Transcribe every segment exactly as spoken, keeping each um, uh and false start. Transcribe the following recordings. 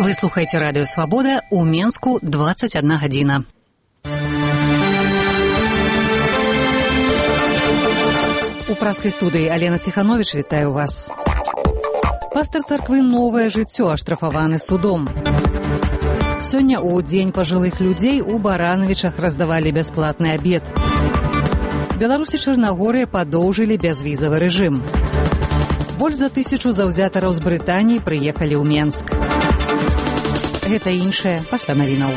Вы слухаете радио «Свобода», у Менску двадцать одна гадзіна. У праскай студыі Алена Ціхановіч, вітаю вас. Пастор царквы «Новае жыццё» аштрафаваны судом. Сёння у дзень пажылых людзей у Баранавічах раздавалі бясплатны абед. Беларусі Чарнагорыя падоўжылі бязвізавы рэжым. Больш за тысячу заўзятараў з Брытаніі прыехалі ў Менск. Гэта іншае пасля навінаў.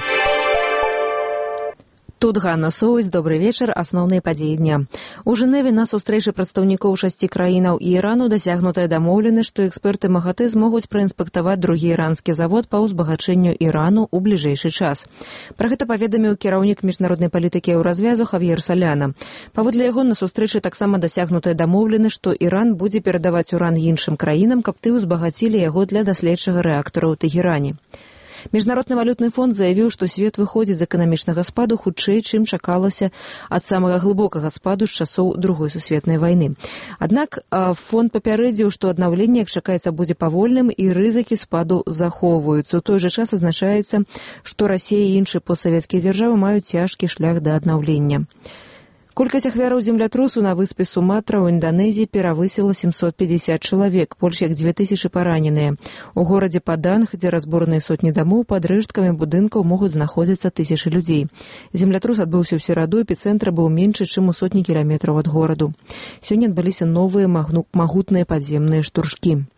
Тут Ганна Соўць, добрый вечар, асноўныя падзеі дня. У Жэневе на сустрэчы прадстаўнікоў шасці краінаў і Ірану дасягнутая дамоўленасць, што эксперты МАГАТЭ змогуць праінспектаваць другі іранскі завод па ўзбагачэнню Ірану ў бліжэйшы час. Пра гэта паведаміў кіраўнік міжнароднай палітыкі Еўразвязу Хавьер Саляна. Паводле яго, на сустрэчы таксама дасягнутая дамоўленасць, што Іран будзе перадаваць уран іншым краінам, каб ты ўзбагацілі яго для даследчага рэактара ў Тэгеране. Міжнародны валютны фонд заявіў, што свет выходзіць з эканамічнага спаду хутчэй, чым чакалася ад самага глыбокага спаду з часоў Другой сусветнай вайны. Аднак фонд папярэдзіў, што аднаўленне, як чакаецца, будзе павольным і рызыкі спаду захоўваюцца. У той жа час азначаецца, што Расія і іншыя постсавецкія дзяржавы маюць цяжкі шлях да аднаўлення. Колькасць ахвяраў землятрусу на выспе Суматра ў Інданезіі перавысіла сямсот пятьдесят чалавек, больш як дзве тысячы параненыя. У горадзе Паданг, дзе разбураныя сотні дамоў, пад рэшткамі будынкаў могуць знаходзіцца тысячы людзей. Землятрус адбыўся ў сераду, эпіцэнтр быў меншы, чым у сотні кіламетраў ад гораду. Сёння адбыліся новыя магутныя падземныя штуршкі.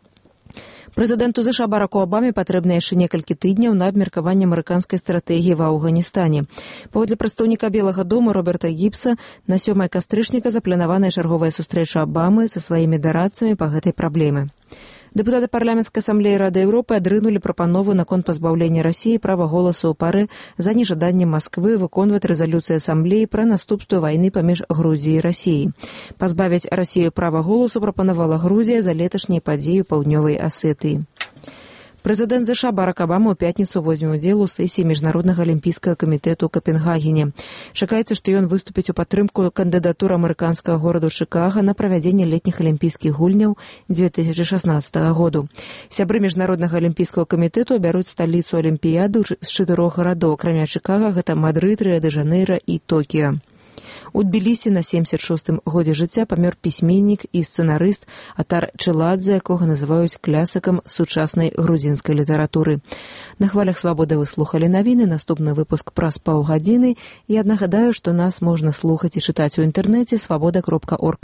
Прэзідэнту ЗША Бараку Абаме патрэбна яшчэ некалькі тыдняў на абмеркаванне амерыканскай стратэгіі ва Афганістане. Паводле прадстаўніка Белага дома Роберта Гібса, на сёмае кастрычніка запланаваная чарговая сустрэча Абамы са сваімі дарадцамі па гэтай праблеме. Дэпутаты парламенцкай асамблеі Рады Еўропы адрынулі прапанову наконт пазбаўлення Расіі права голасу ў пары за нежаданнем Масквы выконваць рэзалюцыю асамблеі пра наступствы вайны паміж Грузіяй і Расіяй. Пазбавіць Расію права голасу прапанавала Грузія за леташняй падзеі ў паўднёвай Асетыі. Прэзідэнт ЗША Барак Абама ў пятніцу возьме ўдзел у сесіі Міжнароднага алімпійскага камітэту ў Капенгагене. Чакаецца, што ён выступіць у падтрымку кандыдатуры амерыканскага гораду Чыкага на правядзенне летніх алімпійскіх гульняў дзве тысячы шаснаццатага году. Сябры Міжнароднага алімпійскага камітэту абяруць сталіцу алімпіяды з чатырох гарадоў, акрамя Чыкага, гэта Мадрыд, Рыа-дэ-Жанэйра і Токіа. У Тбілісі на семьдесят шостым годзе жыцця памёр пісьменнік і сцэнарыст Атар Челадзе, якога называюць клясыкам сучаснай грузінскай літаратуры. На хвалях «Свабоды» вы слухалі навіны, наступны выпуск праз паўгадзіны. Я нагадаю, што нас можна слухаць і чытаць у інтэрнэце свабода кропка орг.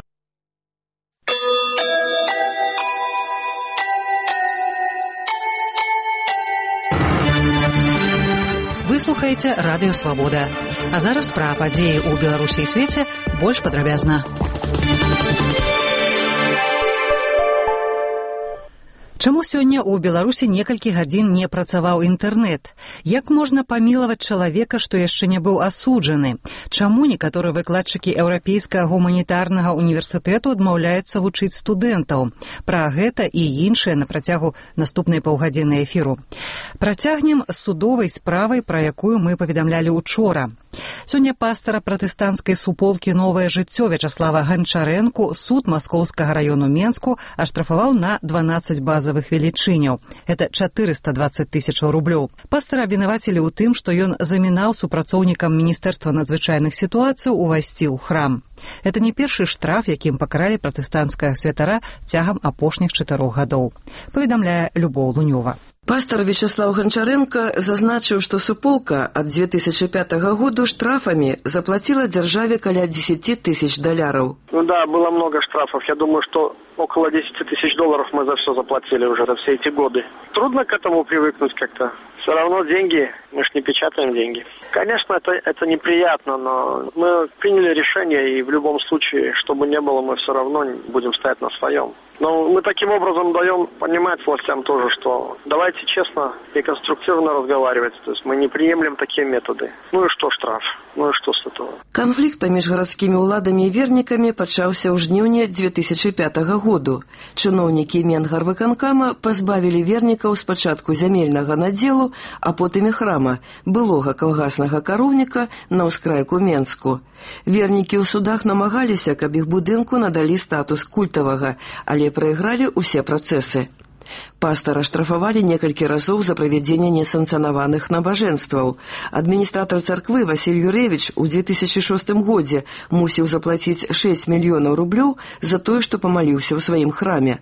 Вы слухаеце радыё «Свабода». А зараз пра падзеі ў Беларусі і свеце больш падрабязна. Чаму сёння ў Беларусі некалькі гадзін не працаваў інтэрнэт? Як можна памілаваць чалавека, што яшчэ не быў асуджаны? Чаму некаторыя выкладчыкі Еўрапейскага гуманітарнага універсітэту адмаўляюцца вучыць студэнтаў? Пра гэта і іншае на працягу наступнай паўгадзіны эфіру. Працягнем з судовай справай, пра якую мы паведамлялі учора. Сёння пастара пратэстанцкай суполкі «Новае жыццё» Вячаслава Ганчарэнку суд Маскоўскага раёну Менску аштрафаваў на дванаццаць базавых велічыняў. Это чатырыста дваццаць тысячаў рублёў. Пастара абвінавацілі ў тым, што ён замінаў супрацоўнікам Міністэрства надзвычайных сітуацый увайсці ў храм. Это не першы штраф, якім пакаралі пратэстанцкага святара цягам апошніх чатырох гадоў. Паведамляе Любоў Лунёва. Пастор Вячаслав Ганчарэнка зазначыў, што суполка ад дзве тысячы пятага году штрафамі заплатила дзяржаве каля десять тысяч долларов. Ну да, было много штрафов. Я думаю, что около десять тысяч долларов мы за все заплатили уже за все эти годы. Трудно к этому привыкнуть как-то. Все равно деньги, мы ж не печатаем деньги. Конечно, это, это неприятно, но мы приняли решение, и в любом случае, что бы ни было, мы все равно будем стоять на своем. Но мы таким образом даем понимать властям тоже, что давайте честно и конструктивно разговаривать. То есть мы не приемлем такие методы. Ну и что штраф? Ну и что с этого? Конфликт паміж гарадскімі ўладамі і вернікамі пачаўся ў жніўні дзве тысячы пятага году. Чыноўнікі Менгарвыканкама пазбавілі вернікаў спачатку зямельнага надзелу, а потым і храма, былога калгаснага кароўніка на ўскрайку Менску. Вернікі ў судах намагаліся, каб іх будынку надалі статус культавага, але прайгралі ўсе працэсы. Пастара штрафавалі некалькі разоў за правядзенне несанкцыянаваных набажэнстваў. Адміністратар царквы Васіль Юрэвіч у дзве тысячы шостым годзе мусіў заплаціць шэсць мільёнаў рублёў за тое, што памаліўся ў сваім храме.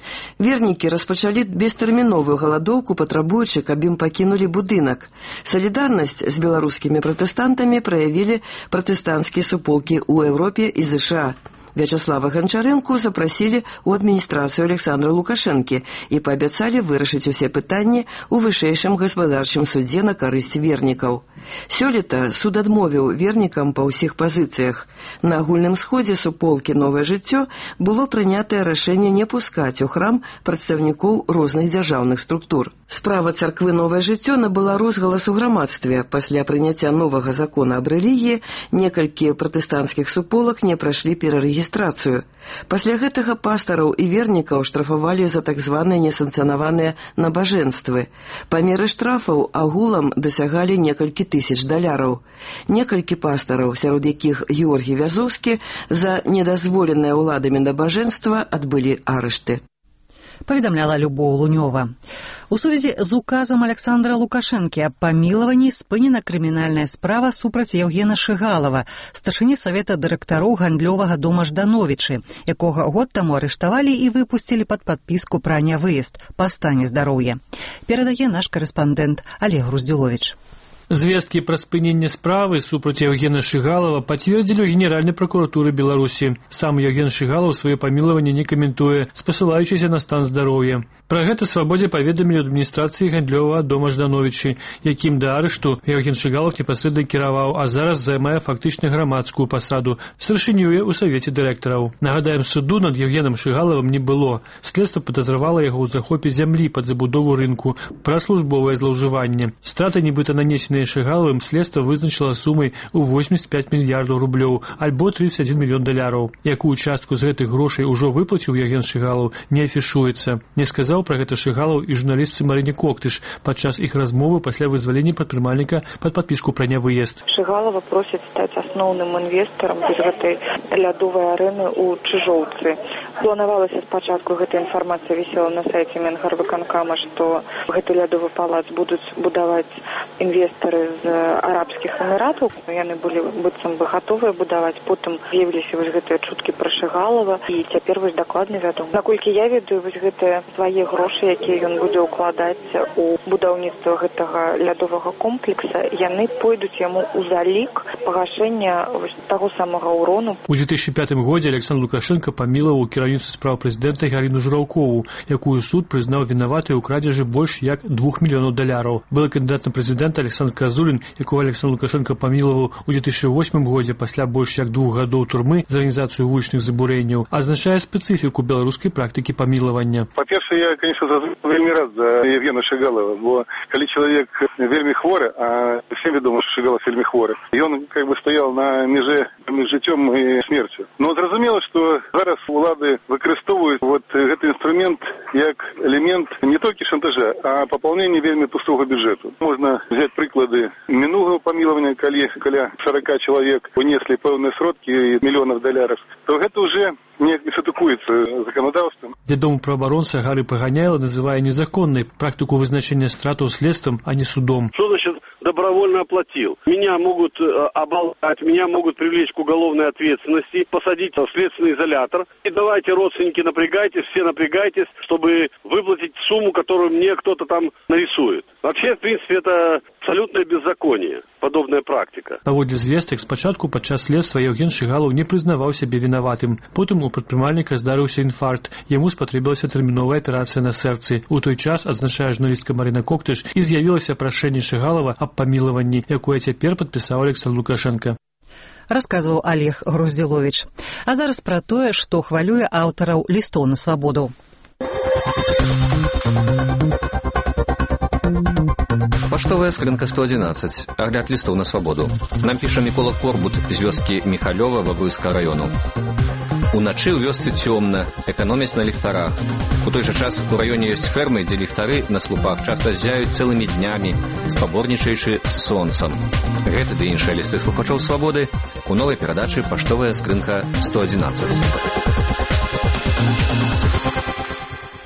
Вернікі распачалі бестэрміновую галадоўку, патрабуючы, каб ім пакінулі будынак. Салідарнасць з беларускімі пратэстантамі праявілі пратэстанцкія суполкі ў Еўропе і ЗША. Вячаслава Ганчарэнку запрасілі ў адміністрацыю Александра Лукашэнкі і паабяцалі вырашыць усе пытанні ў вышэйшым гаспадарчым судзе на карысць вернікаў. Сёлета суд адмовіў вернікам па ўсіх пазіцыях. На агульным сходзе суполкі «Новае жыццё» было прынятае рашэнне не пускаць у храм прадстаўнікоў розных дзяржаўных структур. Справа царквы «Новае жыццё» набыла розгалас у грамадстве. Пасля прыняцця новага закона аб рэлігіі некалькі пратэстанцкіх суполак не прайшлі перарэгістрацыю. Пасля гэтага пастараў і вернікаў штрафавалі за так званыя несанкцыянаваныя набажэнствы. Памеры штрафаў агулам дасягалі некалькі тысяч даляраў. Некалькі пастараў, сярод якіх Георгій Вязоўскі, за недазволенае ўладамі набажэнства адбылі арышты. Паведамляла Любоў Лунёва. У сувязі з указам Александра Лукашэнкі аб памілаванні спынена крымінальная справа супраць Яўгена Шыгалава, старшыні савета дырэктароў гандлёвага дома Ждановічы, якога год таму арыштавалі і выпусцілі пад падпіску пра нявыезд па стане здароўя. Перадае наш карэспандэнт Олег Груздзіловіч. Звесткі пра спыненне справы супраць Яўгена Шыгалава пацвердзілі ў Генеральнай пракуратуры Беларусі. Сам Яўген Шыгалаў сваё памілаванне не каментуе, спасылаючыся на стан здароўя. Пра гэта свабодзе паведамілі ў адміністрацыі гандлёвага дома Ждановічы, якім да арышту Яўген Шыгалаў непасрэдна кіраваў, а зараз займае фактычна грамадскую пасаду, старшынюе ў савеце дырэктараў. Нагадаем, суду над Яўгенам Шыгалавым не было. Следства падазравала яго ў захопе зямлі пад забудову рынку, пра службовае злоўжыванне. Страты нібыта нанесеныя Шыгалавым следства вызначыла сумай у восемьдесят пять мільярдаў рублёў, альбо тридцать один мільён даляраў. Якую частку з гэтых грошай ужо выплаціў Яўген Шыгалаў, не афішуецца. Не сказаў пра гэта Шыгалаў і журналістцы Марыне Коктыш падчас іх размовы пасля вызвалення прадпрымальніка пад падпіску пра нявыезд. Шыгалава просіць стаць асноўным інвестарам з гэтай лядовай арэны ў Чыжоўцы. Планавалася спачатку, гэта інфармацыя вісела на сайце Менгарвыканкама, што гэты лядовы палац будуць будаваць інвестары з арабскіх эміратаў. Яны былі быццам бы гатовыя будаваць. Потым з'явіліся вось гэтыя чуткі пра Шыгалава, і цяпер вось дакладна вядома. Наколькі я ведаю, вось гэтыя свае грошы, якія ён будзе ўкладаць у будаўніцтва гэтага лядовага комплекса, яны пойдуць яму ў залік пагашэння вось таго самага ўрону. У две тысячи пятым годзе Александр Лукашенко памілаваў кіраўніцу справ прэзідэнта Галіну Жураўкову, якую суд прызнаў вінаватай у крадзежы больш як двух мільёнаў даляраў. Былы кандыдат на прэзідэнта Александр Казулін, якого Александр Лукашенко памілаваў у две тысячи восьмым годзе пасля больш як двух гадоў турмы за арганізацыю вулічных забурэнняў, азначае спецыфіку беларускай практыкі памілавання. Па-першае, я, конечно, вельмі рад за Яўгена Шыгалава, бо калі чалавек вельмі хворы, а всем вядома, што Шыгалав вельмі хворы, ён как бы стаяў на меже паміж жыццём і смерцю. Но зразумела, што зараз улады выкарыстоўваюць вот гэты інструмент як элемент не толькі шантажа, а папаўнення вельмі пустога бюджэту. Можна взять прыклады мінулага памілавання, калі каля сорок чалавек унеслі пэўныя сродкі мільёнаў даляраў, то гэта уже неяк не сатыкуецца заканадаўствам. Вядомы праваабаронца Гары Паганяйла называе незаконнай практыку вызначэння стратаў следствам, а не судом. Что значит добровольно оплатил? Меня могут э, оболгать, меня могут привлечь к уголовной ответственности, посадить в следственный изолятор. И давайте, родственники, напрягайтесь, все напрягайтесь, чтобы выплатить сумму, которую мне кто-то там нарисует. Вообще, в принципе, это абсолютное беззаконие, подобная практика. Паводле звестак, спачатку падчас следства Яўген Шыгалаў не прызнаваў сябе вінаватым. Потым у прадпрымальніка здарыўся інфаркт. Яму спатрэбілася тэрміновая аперацыя на сэрцы. У той час, адзначае журналістка Марына Коктыш, і з'явілася прашэнне Шыгалава аб памілаванні, якое цяпер падпісаў Александр Лукашенко. Расказваў Олег Груздзіловіч. А зараз пра тое, што хвалюе аўтараў лістоў на свабоду. Паштовая скрынка сто одиннадцать. Агляд лістоў на свабоду. Нам піша Мікола Корбут з вёскі Міхалёва Вабруйскага раёну. Уначы ў вёсцы цёмна, эканомяць на ліхтарах. У той жа час у раёне ёсць фермы, дзе ліхтары на слупах часта ззяюць цэлымі днямі, спаборнічаючы з сонцам. Гэты ды іншыя лісты слухачоў свабоды у новай перадачы «Паштовая скрынка сто одиннадцать».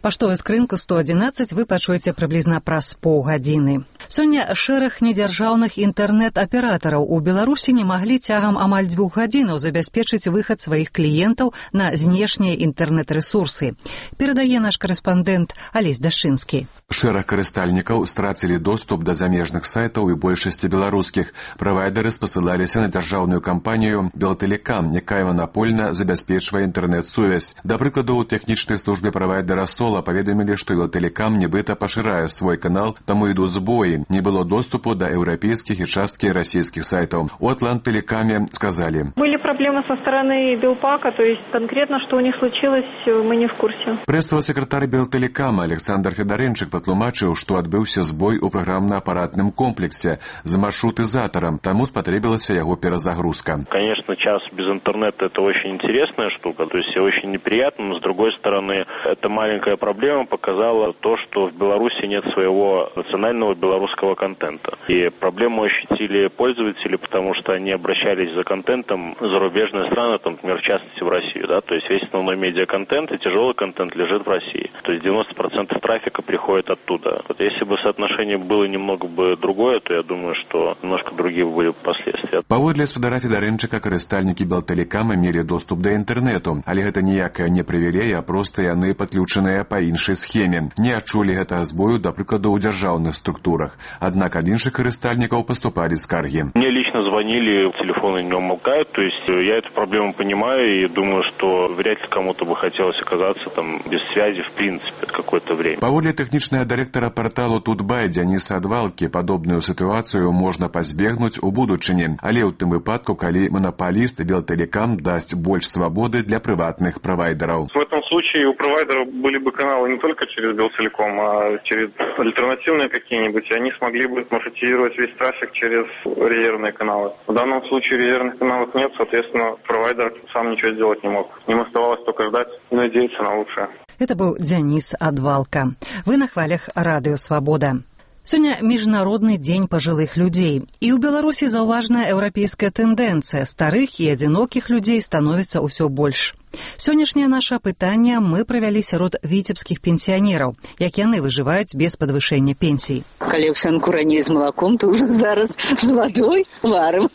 Паштовую скрынку сто адзінаццаць вы пачуеце прыблізна праз паўгадзіны. Сёння шэраг недзяржаўных інтэрнэт-аператараў у Беларусі не маглі цягам амаль дзвюх гадзінаў забяспечыць выхад сваіх кліентаў на знешнія інтэрнэт-рэсурсы. Перадае наш карэспандэнт Алесь Дашчынскі. Шэраг карыстальнікаў страцілі доступ да замежных сайтаў і большасці беларускіх. Правайдеры спасылаліся на дзяржаўную кампанію «Белтэлекам», якая манапольна забяспечвае інтэрнэт-сувязь. Да прыкладу, у тэхнічнай службе правайдера «Сола» паведамілі, што «Белтэлекам» нібыта пашырае свой канал, таму ідуць збоі. Не было доступу да еўрапейскіх і часткі расійскіх сайтаў. У «Атлант-Телекаме» сказали: Были проблемы со стороны Белпака, то есть конкретно, что у них случилось, мы не в курсе. Прэсавы сакратар «Белтэлекама» Александр Федарэнчык патлумачыў, што адбыўся збой у праграмна-апаратным комплексе з маршрутызатарам, таму спатрэбілася яго перезагрузка. Конечно, час без интернета — это очень интересная штука, то есть очень неприятно, но с другой стороны, эта маленькая проблема показала то, что в Беларуси нет своего национального белорусского контента. И проблему ощутили пользователи, потому что они обращались за контентом в зарубежные страны, там, например, в частности в Россию, да, то есть весь основной медиаконтент и тяжелый контент лежит в России. То есть девяносто процентов трафика приходит оттуда. Вот если бы соотношение было немного бы другое, то я думаю, что немножко другие были бы последствия. Паводле спадара Федарэнчыка, карыстальнікі «Белтэлекама» мелі доступ да інтэрнэту, але гэта ніякая не прывілея, а проста яны падключаныя па іншай схеме. Не адчулі гэтага збою, да прыкладу, у дзяржаўных структурах. Аднак ад іншых карыстальнікаў паступалі скаргі. Мне лично звонили, телефоны не умолкают, то есть я эту проблему понимаю и думаю, что вряд ли кому-то бы хотелось оказаться там без связи в принципе какое-то время. Паводле тэхнічнага дырэктара порталу «Тутбай» Дзяніса Адвалкі, падобную сітуацыю можна пазбегнуць у будучыні, але ў тым выпадку, калі монополист «Белтэлекам» даст больше свободы для приватных провайдеров. В этом случае у провайдеров были бы каналы не только через Белтелеком, а через альтернативные какие-нибудь, и они смогли бы маршрутизировать весь трафик через резервные каналы. В данном случае резервных каналов нет, соответственно, провайдер сам ничего сделать не мог. Им оставалось только ждать и надеяться на лучшее. Это был Дзяніс Адвалка. Вы на хвалях Радыё Свабода. Сёння міжнародны дзень пажылых людзей. І ў Беларусі заўважная еўрапейская тэндэнцыя. Старых і адзінокіх людзей становіцца ўсё больш. Сённяшняе наша пытанне мы правялі сярод віцебскіх пенсіянераў, як яны выжываюць без падвышэння пенсій. Калі ўсянку раней з малаком, то ўжо зараз з вадой варым.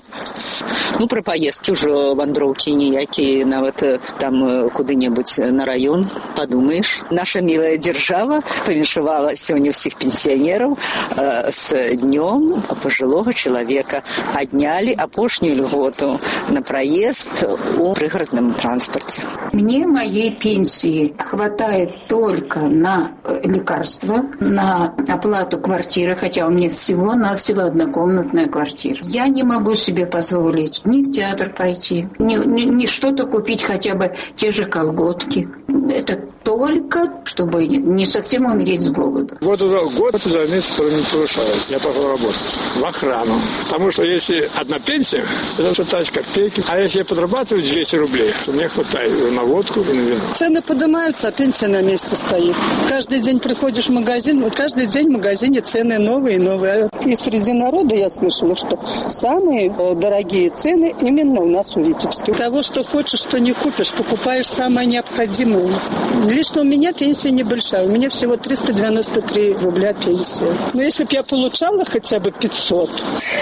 Ну, пра паездкі ўжо вандроўкі ніякія, нават там куды-небудзь на раён, падумаеш. Наша мілая дзяржава павіншавала сёння ўсіх пенсіянераў э, с днём пажылога чалавека. Аднялі апошнюю льготу на праезд у прыгарадным транспорте. Мне моей пенсии хватает только на лекарства, на оплату квартиры, хотя у меня всего-навсего однокомнатная квартира. Я не могу себе позволить ни в театр пойти, ни, ни, ни что-то купить, хотя бы те же колготки. Это только, чтобы не совсем умереть с голоду. Год за год за месяц не повышают. Я пошел работать в охрану. Потому что если одна пенсия, это считать копейки. А если я подрабатываю двести рублей, то мне хватает на водку и на вино. Цены поднимаются, а пенсия на месте стоит. Каждый день приходишь в магазин, каждый день в магазине цены новые и новые. И среди народа я слышала, что самые дорогие цены именно у нас в Витебске. Того, что хочешь, что не купишь, покупаешь самое необходимое. Лично у меня пенсия небольшая. У меня всего триста девяносто три рубля пенсия. Но если бы я получала хотя бы пятьсот,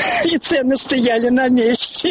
и цены стояли на месте,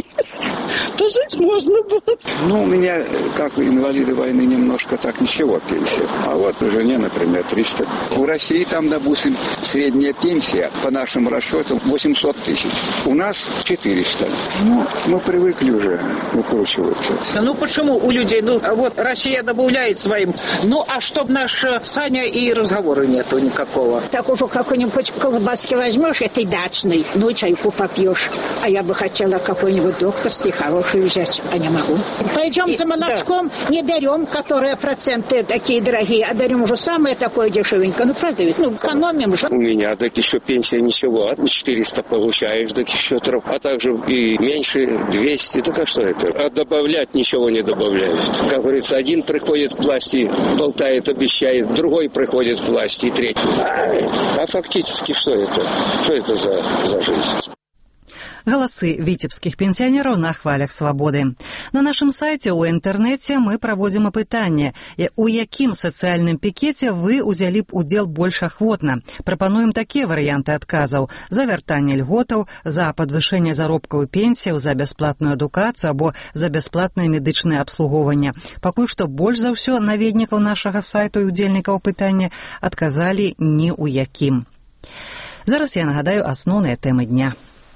то жить можно было. Ну, у меня, как у инвалида войны, немножко так ничего пенсия. А вот у жене, например, триста. У России там, допустим, средняя пенсия, по нашим расчетам, восемьсот тысяч. У нас четыреста. Ну, мы привыкли уже выкручиваться. Ну, почему у людей? Ну, вот Россия добавляет своим. Ну, а чтоб наш Саня и разговора нету никакого. Так уже какой-нибудь колбаски возьмешь, этой дачной, ну, чайку попьешь. А я бы хотела какой-нибудь докторский хороший взять, а не могу. Пойдем за молочком, да. Не берем, которые проценты такие дорогие, а берем уже самое такое дешевенькое. Ну, правда ведь? Ну, экономим же. У меня так еще пенсия ничего, четыреста получаешь, так еще трав, а также и меньше двести. Так а что это? А добавлять ничего не добавляют. Как говорится, один приходит к власти, болтает, обещает, другой приходит к власти, третий. А, а фактически что это? Что это за, за жизнь? Галасы віцебскіх пенсіянераў на хвалях свабоды. На нашым сайце ў інтэрнэце мы праводзім апытанне, у якім сацыяльным пікеце вы ўзялі б удзел больш ахвотна. Прапануем такія варыянты адказаў: за вяртанне льготаў, за падвышэнне заробкаў і пенсіяў, за бясплатную адукацыю або за бясплатнае медычнае абслугоўванне. Пакуль што больш за ўсё наведнікаў нашага сайту і удзельнікаў апытання адказалі ні ў якім. Зараз я нагадаю асноўныя тэмы дня.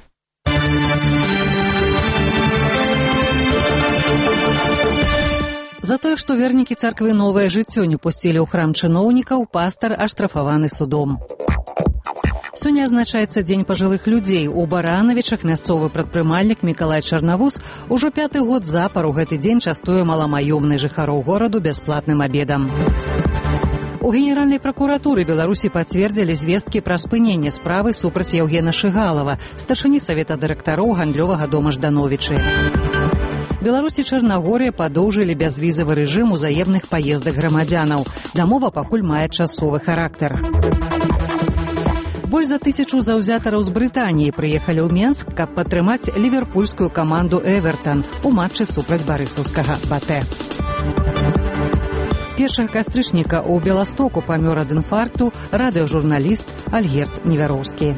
За тое, што вернікі царквы «Новае жыццё» не пусцілі ў храм чыноўнікаў, пастар аштрафаваны судом. Сёння адзначаецца дзень пажылых людзей. У Баранавічах мясцовы прадпрымальнік Мікалай Чарнавус ужо пяты год запар у гэты дзень частуе маламаёмных жыхароў гораду бясплатным абедам. У Генеральнай пракуратуры Беларусі пацвердзілі звесткі пра спыненне справы супраць Яўгена Шыгалава, старшыні савета дырэктароў гандлёвага дома Ждановічы. Беларусь і Чарнагорыя падоўжылі бязвізавы рэжым узаемных паездак грамадзянаў. Дамова пакуль мае часовы характар. Больш за тысячу заўзятараў з Брытаніі прыехалі ў Менск, каб падтрымаць ліверпульскую каманду «Эвертан» у матчы супраць барысаўскага «Батэ». Першага кастрычніка ў Беластоку памёр ад інфаркту радыёжурналіст Альгерт Невяроўскі.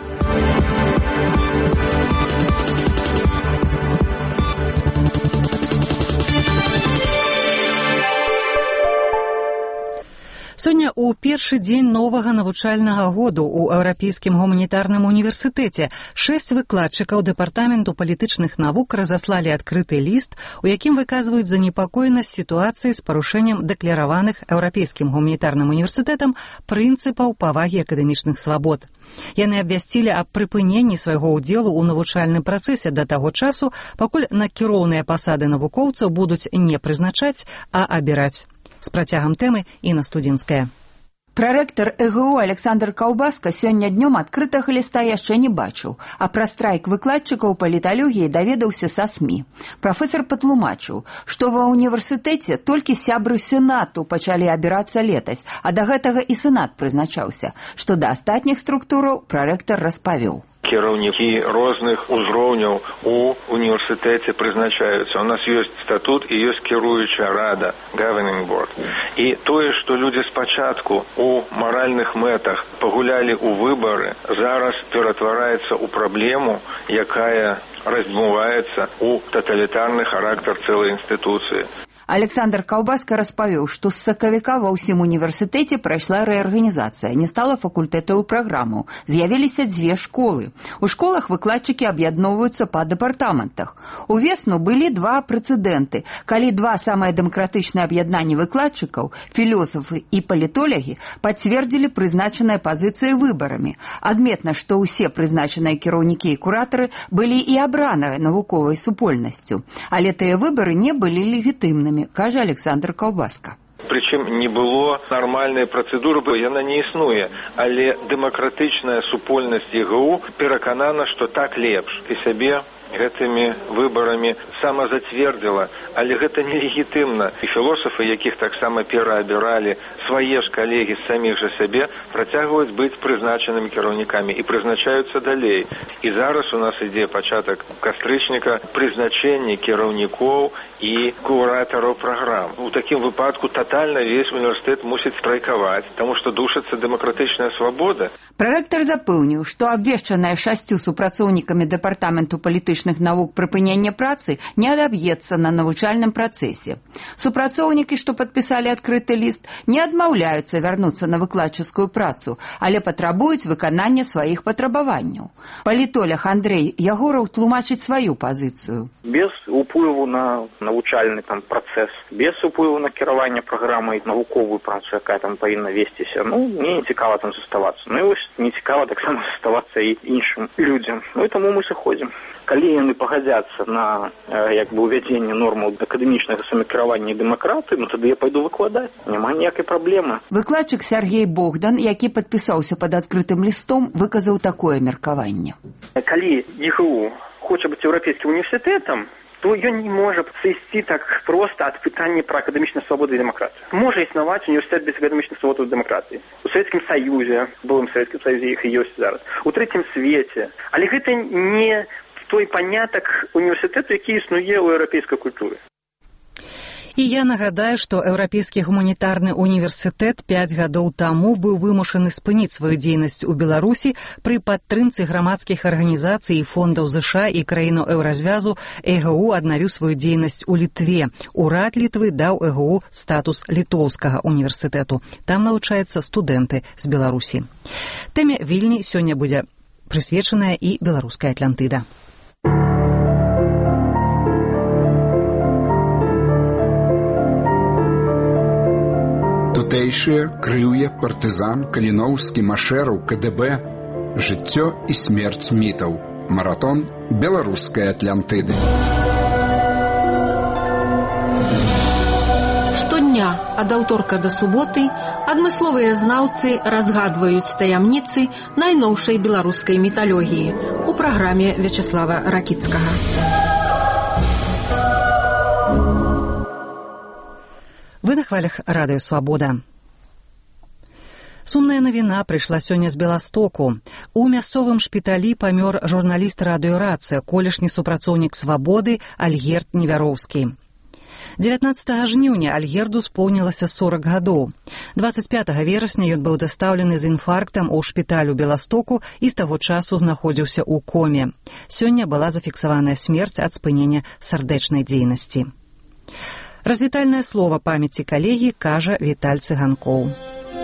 Сёння ў першы дзень новага навучальнага году ў Еўрапейскім гуманітарным універсітэце шэсць выкладчыкаў дэпартаменту палітычных навук разаслалі адкрыты ліст, у якім выказваюць занепакоенасць сітуацыі з парушэннем дэклараваных Еўрапейскім гуманітарным універсітэтам прынцыпаў павагі акадэмічных свабод. Яны абвясцілі аб прыпыненні свайго ўдзелу ў навучальным працэсе да таго часу, пакуль на кіроўныя пасады навукоўцаў будуць не прызначаць, а абіраць. З працягам тэмы Інна Студзінская. Прарэктар э гэ у Александр Каўбаска сёння днём адкрытага ліста яшчэ не бачыў, а пра страйк выкладчыкаў паліталогіі даведаўся са СМІ. Прафесар патлумачыў, што ва ўніверсітэце толькі сябры сенату пачалі абірацца летась, а да гэтага і сенат прызначаўся, што да астатніх структураў прарэктар распавёў. Кіраўнікі розных узроўняў у універсітэце прызначаюцца. У нас ёсць статут і ёсць кіруючая рада, governing board. І тое, што людзі спачатку у маральных мэтах пагулялі ў выбары, зараз ператвараецца ў праблему, якая раздмуваецца ў таталітарны характар цэлай інстытуцыі. Александр Каўбаска распавёў, што з сакавіка ва ўсім універсітэце прайшла рэарганізацыя, не стала факультэтаў і праграмаў, з'явіліся дзве школы. У школах выкладчыкі аб'ядноўваюцца па дэпартаментах. Увесну былі два прэцэдэнты, калі два самыя дэмакратычныя аб'яднанні выкладчыкаў, філёсафы і палітолягі, пацвердзілі прызначаныя пазіцыі выбарамі. Адметна, што ўсе прызначаныя кіраўнікі і куратары былі і абраныя навуковай супольнасцю, але тыя выбары не былі легітымнымі, кажа Александр Каўбаска. Прычым не было нармальнай працэдуры, бо яна не існуе, але дэмакратычная супольнасць е гэ у пераканана, што так лепш. І сябе гэтымі выбарамі самазацвердзіла, але гэта нелегітымна. І філосафы, якіх таксама пераабіралі свае ж калегі з саміх жа сябе, працягваюць быць прызначанымі кіраўнікамі і прызначаюцца далей. І зараз у нас ідзе пачатак кастрычніка прызначэння кіраўнікоў і куратараў праграм. У такім выпадку тотальна весь універсітэт мусіць страйкаваць, таму што душыцца дэмакратычная свабода. Прарэктар запэўніў, што абвешчанае шасцю супрацоўнікамі дэпартаменту палітычных навук прыпынення працы не адаб'ецца на навучальным працэсе. Супрацоўнікі, што падпісалі адкрыты ліст, не адмаўляюцца вярнуцца на выкладчыцкую працу, але патрабуюць выканання сваіх патрабаванняў. Палітолог Андрей Ягораў тлумачыць сваю пазіцыю. Без уплыву на навучальны там працэс, без уплыву на кіраванне праграмай, навуковую працу, якая там павінна весціся, ну, мне не цікава там заставацца. Ну і вось не цікава таксама заставацца і іншым людзям. Ну і таму мы сыходзім. Калі яны пагадзяцца на як бы увядзенне нормаў акадэмічнага самакіравання і дэмакраты, ну тады я пайду выкладаць. Няма ніякай праблемы. Выкладчык Сергей Богдан, які падпісаўся пад адкрытым лістом, выказаў такое меркаванне. Калі е гэ у хоча быць еўрапейскім універсітэтам, то ён не можа сысці так проста ад пытання пра акадэмічную свабоду і дэмакратыю. Можа існаваць універсітэт без акадэмічнай свабоды і дэмакратыі. У Савецкім Саюзе, былым Савецкім Саюзе іх і ёсць зараз. У трэцім свеце. Але гэта не той панятак універсітэту, які існуе ў еўрапейскай культуры. І я нагадаю, што Еўрапейскі гуманітарны універсітэт пяць гадоў таму быў вымушаны спыніць сваю дзейнасць у Беларусі пры падтрымцы грамадскіх арганізацый і фондаў ЗША і краіну еўразвязу. ЭГУ аднавіў сваю дзейнасць у Літве. Урад Літвы даў ЭГУ статус літоўскага універсітэту. Там навучаюцца студэнты з Беларусі. Тэме Вільні сёння будзе прысвечаная і беларуская Атлантыда. Тутэйшыя, Крыўе, партызан, Каліноўскі, Машэраў, КДБ, жыццё і смерць мітаў. Маратон беларускай Атлантыды. Штодня ад аўторка да суботы адмысловыя знаўцы разгадваюць таямніцы найноўшай беларускай міталогіі у праграме Вячаслава Ракіцкага. Вы на хвалях радыё «Свабода». Сумная навіна прыйшла сёння з Беластоку. У мясцовым шпіталі памёр журналіст радыёрацыя, колішні супрацоўнік «Свабоды» Альгерд Невяроўскі. дзевятнаццатага жніўня Альгерду споўнілася сорак гадоў. дваццаць пятага верасня ён быў дастаўлены з інфарктам у шпіталь у Беластоку і з таго часу знаходзіўся ў коме. Сёння была зафіксаваная смерць ад спынення сардэчнай дзейнасці. Развітальнае слова памяці калегі кажа Віталь Цыганкоў.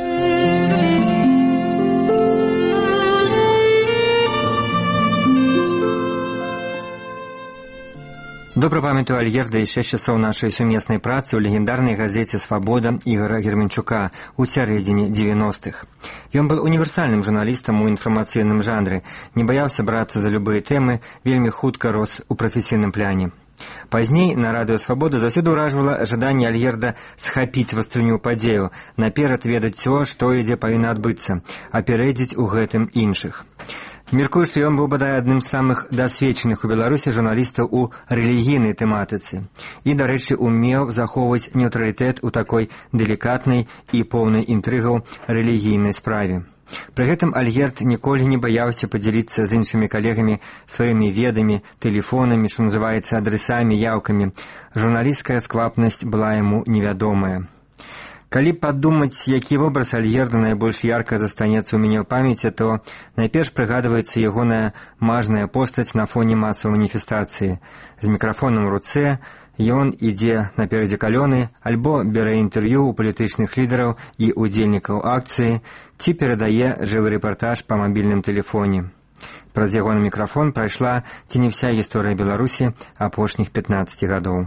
Добра памятаю Альгерда яшчэ з часоў нашай сумеснай працы ў легендарнай газеце «Свабода» Ігора Герменчука ў сярэдзіне дзевяностых. Ён быў універсальным журналістам у інфармацыйным жанры, не баяўся брацца за любыя тэмы, вельмі хутка рос у прафесійным пляне. Пазней на радыё «Свабода» заўсёды ўражвала жаданне Альгерда схапіць вастрыню падзею, наперад ведаць усё, што ідзе павінна адбыцца, апярэдзіць у гэтым іншых. Меркую, што ён быў бадай адным з самых дасведчаных у Беларусі журналістаў у рэлігійнай тэматыцы і, дарэчы, умеў захоўваць нейтралітэт у такой дэлікатнай і поўнай інтрыгаў рэлігійнай справе. Пры гэтым Альгерд ніколі не баяўся падзяліцца з іншымі калегамі сваімі ведамі, тэлефонамі, што называецца адрасамі, яўкамі. Журналісцкая сквапнасць была яму невядомая. Калі падумаць, які вобраз Альгерда найбольш ярка застанецца ў мяне ў памяці, то найперш прыгадваецца ягоная мажная постаць на фоне масавай маніфестацыі. З мікрафонам у руцэ ён ідзе наперадзе калёны, альбо бярэ інтэрв'ю ў палітычных лідараў і удзельнікаў акцыі, ці перадае жывы рэпартаж па мабільным тэлефоне. Праз ягоны мікрафон прайшла ці не вся гісторыя Беларусі апошніх пятнаццаці гадоў.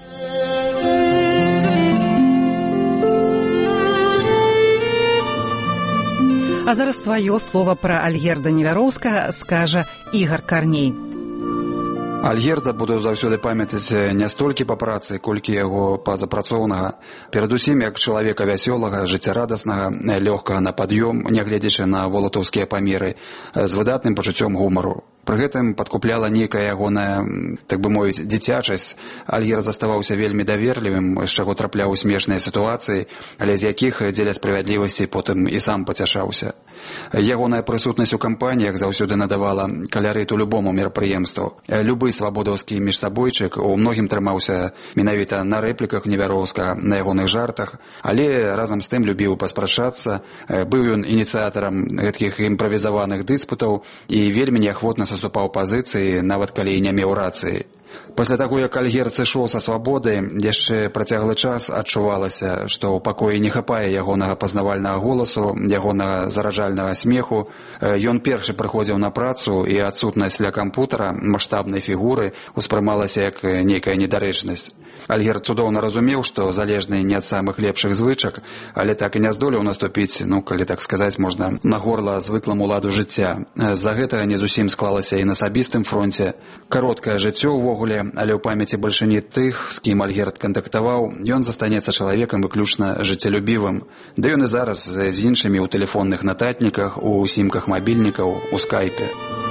А зараз сваё слова пра Альгерда Невяроўскага скажа Ігар Карней. Альгерда буду заўсёды памятаць не столькі па працы, колькі яго пазапрацоўнага. Перадусім, як чалавека вясёлага, жыццярадаснага, лёгкага на пад'ём, нягледзячы на волатаўскія памеры, з выдатным пачуццём гумару. Пры гэтым падкупляла нейкая ягоная, так бы мовіць, дзіцячасць. Альгер заставаўся вельмі даверлівым, з чаго трапляў у смешныя сітуацыі, але з якіх дзеля справядлівасці потым і сам пацяшаўся. Ягоная прысутнасць у кампаніях заўсёды надавала калярыту любому мерапрыемству. Любы свабодаўскі міжсабойчык у многім трымаўся менавіта на рэпліках Невяроўскага, на ягоных жартах, але разам з тым любіў паспрачацца. Быў ён ініцыятарам гэткіх імправізаваных дыспутаў і вельмі неахвотна саступаў пазіцыі, нават калі не меў рацыі. Пасля таго, як Альгерд сышоў са свабоды, яшчэ працяглы час адчувалася, што ў пакоі не хапае ягонага пазнавальнага голасу, ягонага зараджальнага смеху. Ён першы прыходзіў на працу, і адсутнасць ля кампутара маштабнай фігуры успрымалася як нейкая недарэчнасць. Альгерд цудоўна разумеў, што залежны не ад самых лепшых звычак, але так і не здолеў наступіць, ну, калі так сказаць можна, на горла звыкламу ладу жыцця. З-за гэтага не зусім склалася і на асабістым фронце. Кароткае жыццё ўвогуле, але ў памяці бальшыні тых, з кім Альгерд кантактаваў, ён застанецца чалавекам выключна жыццелюбівым. Да ён і зараз з іншымі ў тэлефонных нататніках, у сімках мабільнікаў, у скайпе.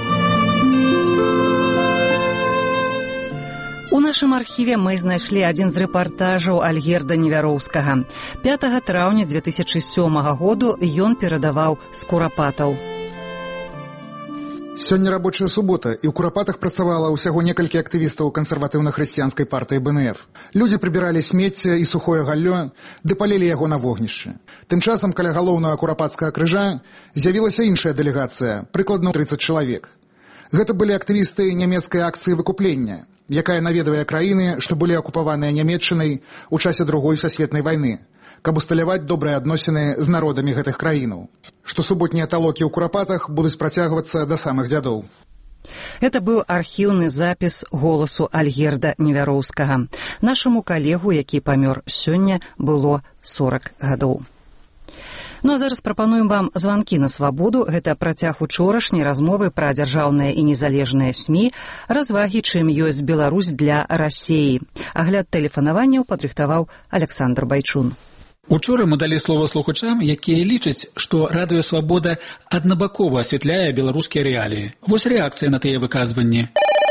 У нашым архіве мы знайшлі адзін з рэпартажаў Альгерда Невяроўскага. пятага траўня дзве тысячы сёмага году ён перадаваў з Курапатаў. Сёння рабочая субота, і ў Курапатах працавала ўсяго некалькі актывістаў кансерватыўна-хрысціянскай партыі бэ эн эф. Людзі прыбіралі смецце і сухое галлё, ды палілі яго на вогнішчы. Тым часам каля галоўнага курапацкага крыжа з'явілася іншая дэлегацыя, прыкладна трыццаць чалавек. Гэта былі актывісты нямецкай акцыі выкуплення, якая наведвае краіны, што былі акупаваныя нямецчынай у часе другой сусветнай вайны, каб усталяваць добрыя адносіны з народамі гэтых краінаў. Штосуботнія талокі ў Курапатах будуць працягвацца да самых дзядоў. Это быў архіўны запіс голасу Альгерда Невяроўскага. Нашаму калегу, які памёр сёння, было сорак гадоў. Ну а зараз прапануем вам званкі на свабоду. Гэта працяг учорашняй размовы пра дзяржаўныя і незалежныя СМІ, развагі, чым ёсць Беларусь для Расеі. Агляд тэлефанаванняў падрыхтаваў Александр Байчун. Учора мы далі слова слухачам, якія лічаць, што Радыё Свабода аднабакова асвятляе беларускія рэаліі. Вось рэакцыя на тыя выказванні.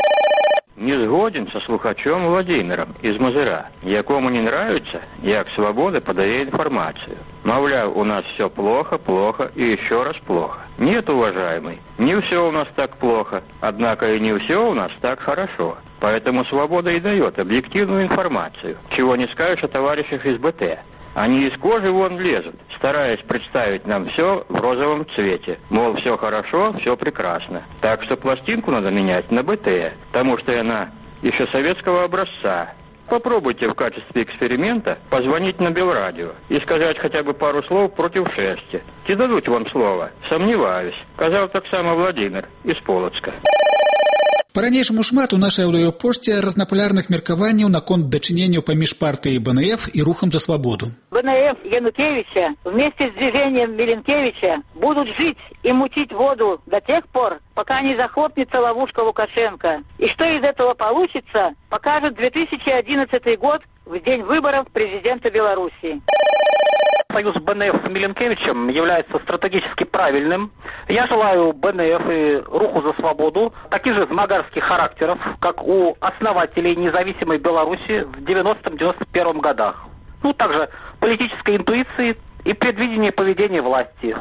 Не згоден со слухачом Владимиром из Мазыра, якому не нравится, як Свобода подает информацию. Мовляв, у нас все плохо, плохо и еще раз плохо. Нет, уважаемый, не все у нас так плохо, однако и не все у нас так хорошо. Поэтому Свобода и дает объективную информацию, чего не скажешь о товарищах из бэ тэ. Они из кожи вон лезут, стараясь представить нам все в розовом цвете. Мол, все хорошо, все прекрасно. Так что пластинку надо менять на бэ тэ, потому что она еще советского образца. Попробуйте в качестве эксперимента позвонить на Белрадио и сказать хотя бы пару слов против шерсти. Те дадут вам слово, сомневаюсь. Казал так само Владимир из Полоцка. Па-ранейшаму шмат у нашай аўдыёпошце разнапалярных меркаванняў наконт дачыненняў паміж партыяй бэ эн эф и Рухом за свободу. бэ эн эф Янукевича вместе с движением Миленкевича будут жить и мутить воду до тех пор, пока не захлопнется ловушка Лукашенко. И что из этого получится, покажет две тысячи одиннадцатый год в день выборов президента Беларуси. Союз бэ эн эф с Миленкевичем является стратегически правильным. Я желаю бэ эн эф и Руху за свободу таких же змагарских характеров, как у основателей независимой Беларуси в девяностом — девяносто первом годах. Ну, также политической интуиции и предвидения поведения власти.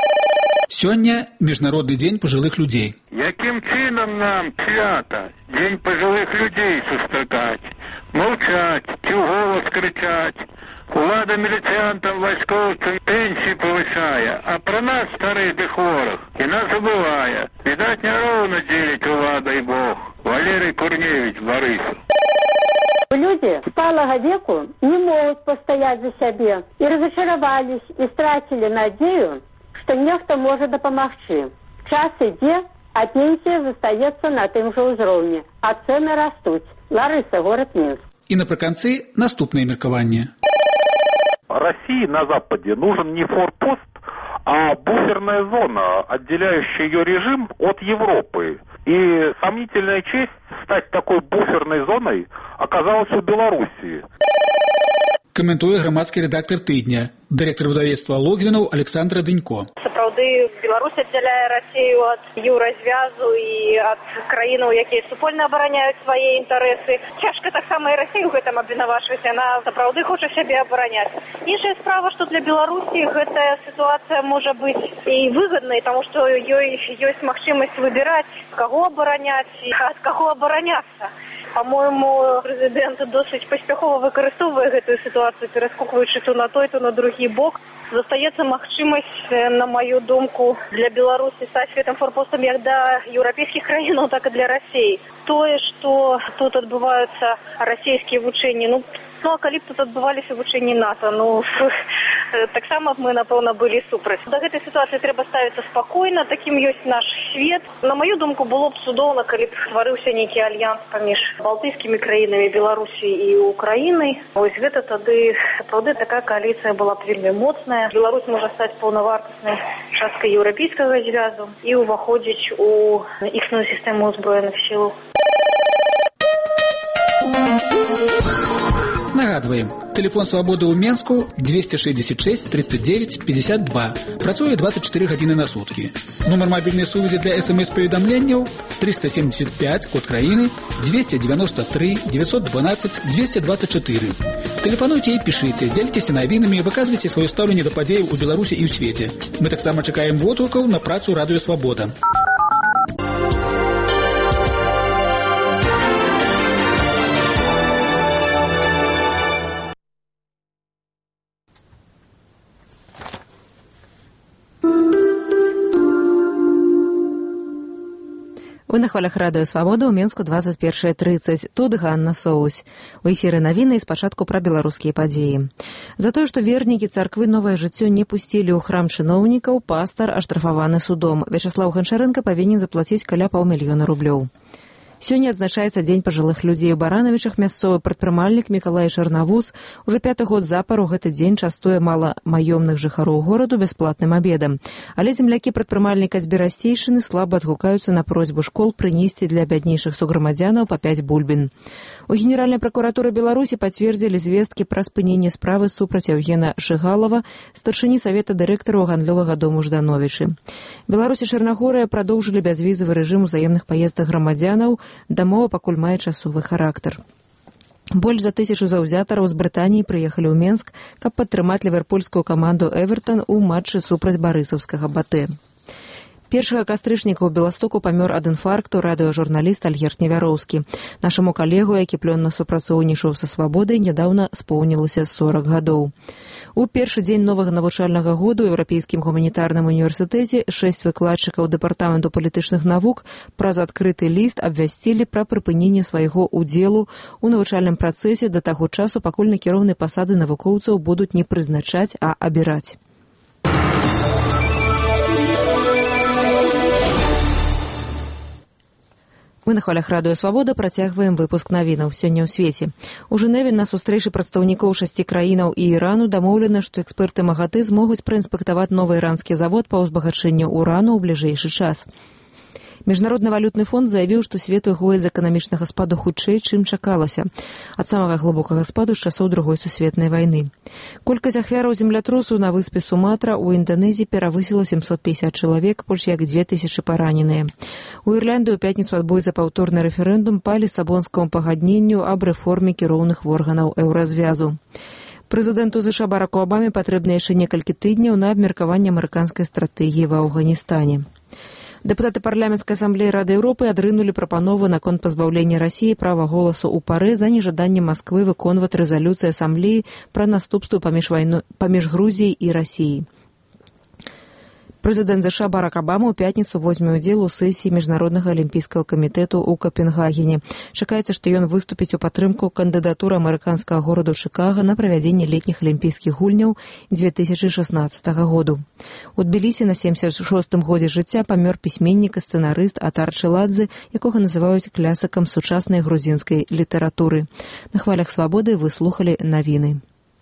Сёння Міжнародны дзень пажылых людзей. Яким чином нам свята День пожилых людей сустракаць? Мовчаць, ці ў голас кричаць. Улада міліцыянтам, вайскоўцам пенсии повышая, а про нас, старых ды хворых, и нас забывая. Видать, неровно делить улада и Бог. Валерий Курневич, Борисов. Люди сталого веку не могут постоять за себя и разочаровались и стратили надею, что нехто может дапамагчы. Час ідзе, а пенсия застаецца на тым же ўзроўні, а цены растуць. Ларыса, город Минск. И напрыканцы наступнае меркаванне. России на Западе нужен не форпост, а буферная зона, отделяющая ее режим от Европы. И сомнительная честь стать такой буферной зоной оказалась у Белоруссии. Каментуе грамадскі рэдактар тыдня, дырэктар выдавецтва Логвінаў Александра Дынько. Сапраўды, Беларусь аддзяляе Расію ад еўразвязу і ад краінаў, якія супольна абараняюць свае інтарэсы. Цяжка таксама і Расію гэтым абвінавачваць, яна сапраўды хоча сябе абараняць. Іншая справа, што для Беларусі гэтая сітуацыя можа быць і выгаднай, таму што ёй ёсць магчымасць выбіраць, каго абараняць і ад каго абараняцца. По-моему, президент досыць паспяхова выкарыстоўвае гэтую сітуацыю, пераскокваючы то на той, то на другі бок. Застаецца магчымасць, на маю думку, для Беларусі стаць гэтым форпостам як да еўрапейскіх краінаў, так і для Расіі. Тое, што тут адбываюцца расійскія вучэнні, ну, ну а калі б тут адбываліся вучэнні НАТО, ну, таксама мы, напэўна, былі супраць. Да гэтай сітуацыі трэба ставіцца спакойна, такім ёсць наш свет. На маю думку, было б цудоўна, калі б стварыўся нейкі альянс паміж балтыйскімі краінамі, Беларусі і Украінай. Вось гэта тады, сапраўды, такая коаліцыя была б вельмі моцная. Беларусь можа стаць паўнавартаснай часткай еўрапейскага звязу і ўваходзіць у іхную сістэму ўзброеных сілаў. Нагадваем, телефон свободы ў Менску двести шестьдесят шесть тридцать девять пятьдесят два. Працуе двадцать четыре гадзіны на суткі. Нумар мабільнай сувязі для смс-паведамленняў триста семьдесят пять, код краіны двести девяносто три девятьсот двенадцать двести двадцать четыре. Тэлефануйце і пішыце, дзяліцеся навінамі, выказвайце сваё стаўленне да падзеяў у Беларусі і ў свеце. Мы таксама чакаем водгукаў на працу Радыё Свабода. У на хвалях радыё «Свабода» ў Менску двадцать першая тридцать. Тут Ганна Соусь. У эфіры навіны і спачатку пра беларускія падзеі. За тое, што вернікі царквы «Новае жыццё» не пусцілі ў храм чыноўнікаў, пастар аштрафаваны судом. Вячаслаў Ганчарэнка павінен заплаціць каля паўмільёна рублёў. Сёння адзначаецца дзень пажылых людзей у Баранавічах. Мясцовы прадпрымальнік Мікалай Чарнавуз уже пяты год запар у гэты дзень частуе маламаёмных жыхароў гораду бясплатным абедам. Але землякі прадпрымальніка з Берасцейшчыны слаба адгукаюцца на просьбу школ прынесці для бяднейшых суграмадзянаў па пяць бульбін. У Генеральнай пракуратуры Беларусі пацвердзілі звесткі пра спыненне справы супраць Евгена Шыгалова, старшыні савета дырэктараў гандлёвага дому Ждановічы. Беларусь і Чарнагорыя прадоўжылі бязвізавы рэжым узаемных паездак грамадзянаў, дамова пакуль мае часовы характар. Больш за тысячу заўзятараў з Брытаніі прыехалі ў Менск, каб падтрымаць ліверпульскую каманду «Эвертан» у матчы супраць барысаўскага «Батэ». Першага кастрычніка ў Беластоку памёр ад інфаркту радыёжурналіст Альгерд Невяроўскі. Нашаму калегу, які плённа супрацоўнічаў са «Свабодай», нядаўна споўнілася сорак гадоў. У першы дзень новага навучальнага году ў Еўрапейскім гуманітарным універсітэце шэсць выкладчыкаў дэпартаменту палітычных навук праз адкрыты ліст абвясцілі пра прыпыненне свайго ўдзелу ў навучальным працэсе да таго часу, пакуль накіроўныя пасады навукоўцаў будуць не прызначаць, а абіраць. Мы на хвалях радыё «Свабода» працягваем выпуск навінаў сёння ў свеце. У Жэневе на сустрэчы прадстаўнікоў шасці краінаў і Ірану дамоўлена, што эксперты МАГАТЭ змогуць праінспектаваць новы іранскі завод па ўзбагачэнню ўрану ў бліжэйшы час. Міжнародны валютны фонд заявіў, што свет выходзіць з эканамічнага спаду хутчэй, чым чакалася, ад самага глыбокага спаду з часоў Другой сусветнай вайны. Колькасць ахвяраў землятрусу на выспе Суматра ў Інданезіі перавысіла сямсот пятьдесят чалавек, больш як две тысячы параненыя. У Ірландыі ў пятніцу адбудзецца паўторны рэферэндум па лісабонскаму пагадненню аб рэформе кіроўных органаў еўразвязу. Прэзідэнту ЗША Бараку Абаме патрэбна яшчэ некалькі тыдняў на абмеркаванне амерыканскай стратэгіі ва Афганістане. Дэпутаты парламенцкай асамблеі Рады Еўропы адрынулі прапанову наконт пазбаўлення Расіі права голасу ў ПАРЭ за нежаданне Масквы выконваць рэзалюцыю асамблеі пра наступствы паміж вайной паміж Грузіяй і Расіяй. Прэзідэнт ЗША Барак Абама ў пятніцу возьме ўдзел у сесіі Міжнароднага алімпійскага камітэту ў Капенгагене. Чакаецца, што ён выступіць у падтрымку кандыдатуры амерыканскага гораду Чыкага на правядзенне летніх алімпійскіх гульняў две тысячы шаснаццатага году. У Тбілісі на семьдесят шостым годзе жыцця памёр пісьменнік і сцэнарыст Атар Челадзе, якога называюць клясыкам сучаснай грузінскай літаратуры. На хвалях «Свабоды» вы слухалі навіны.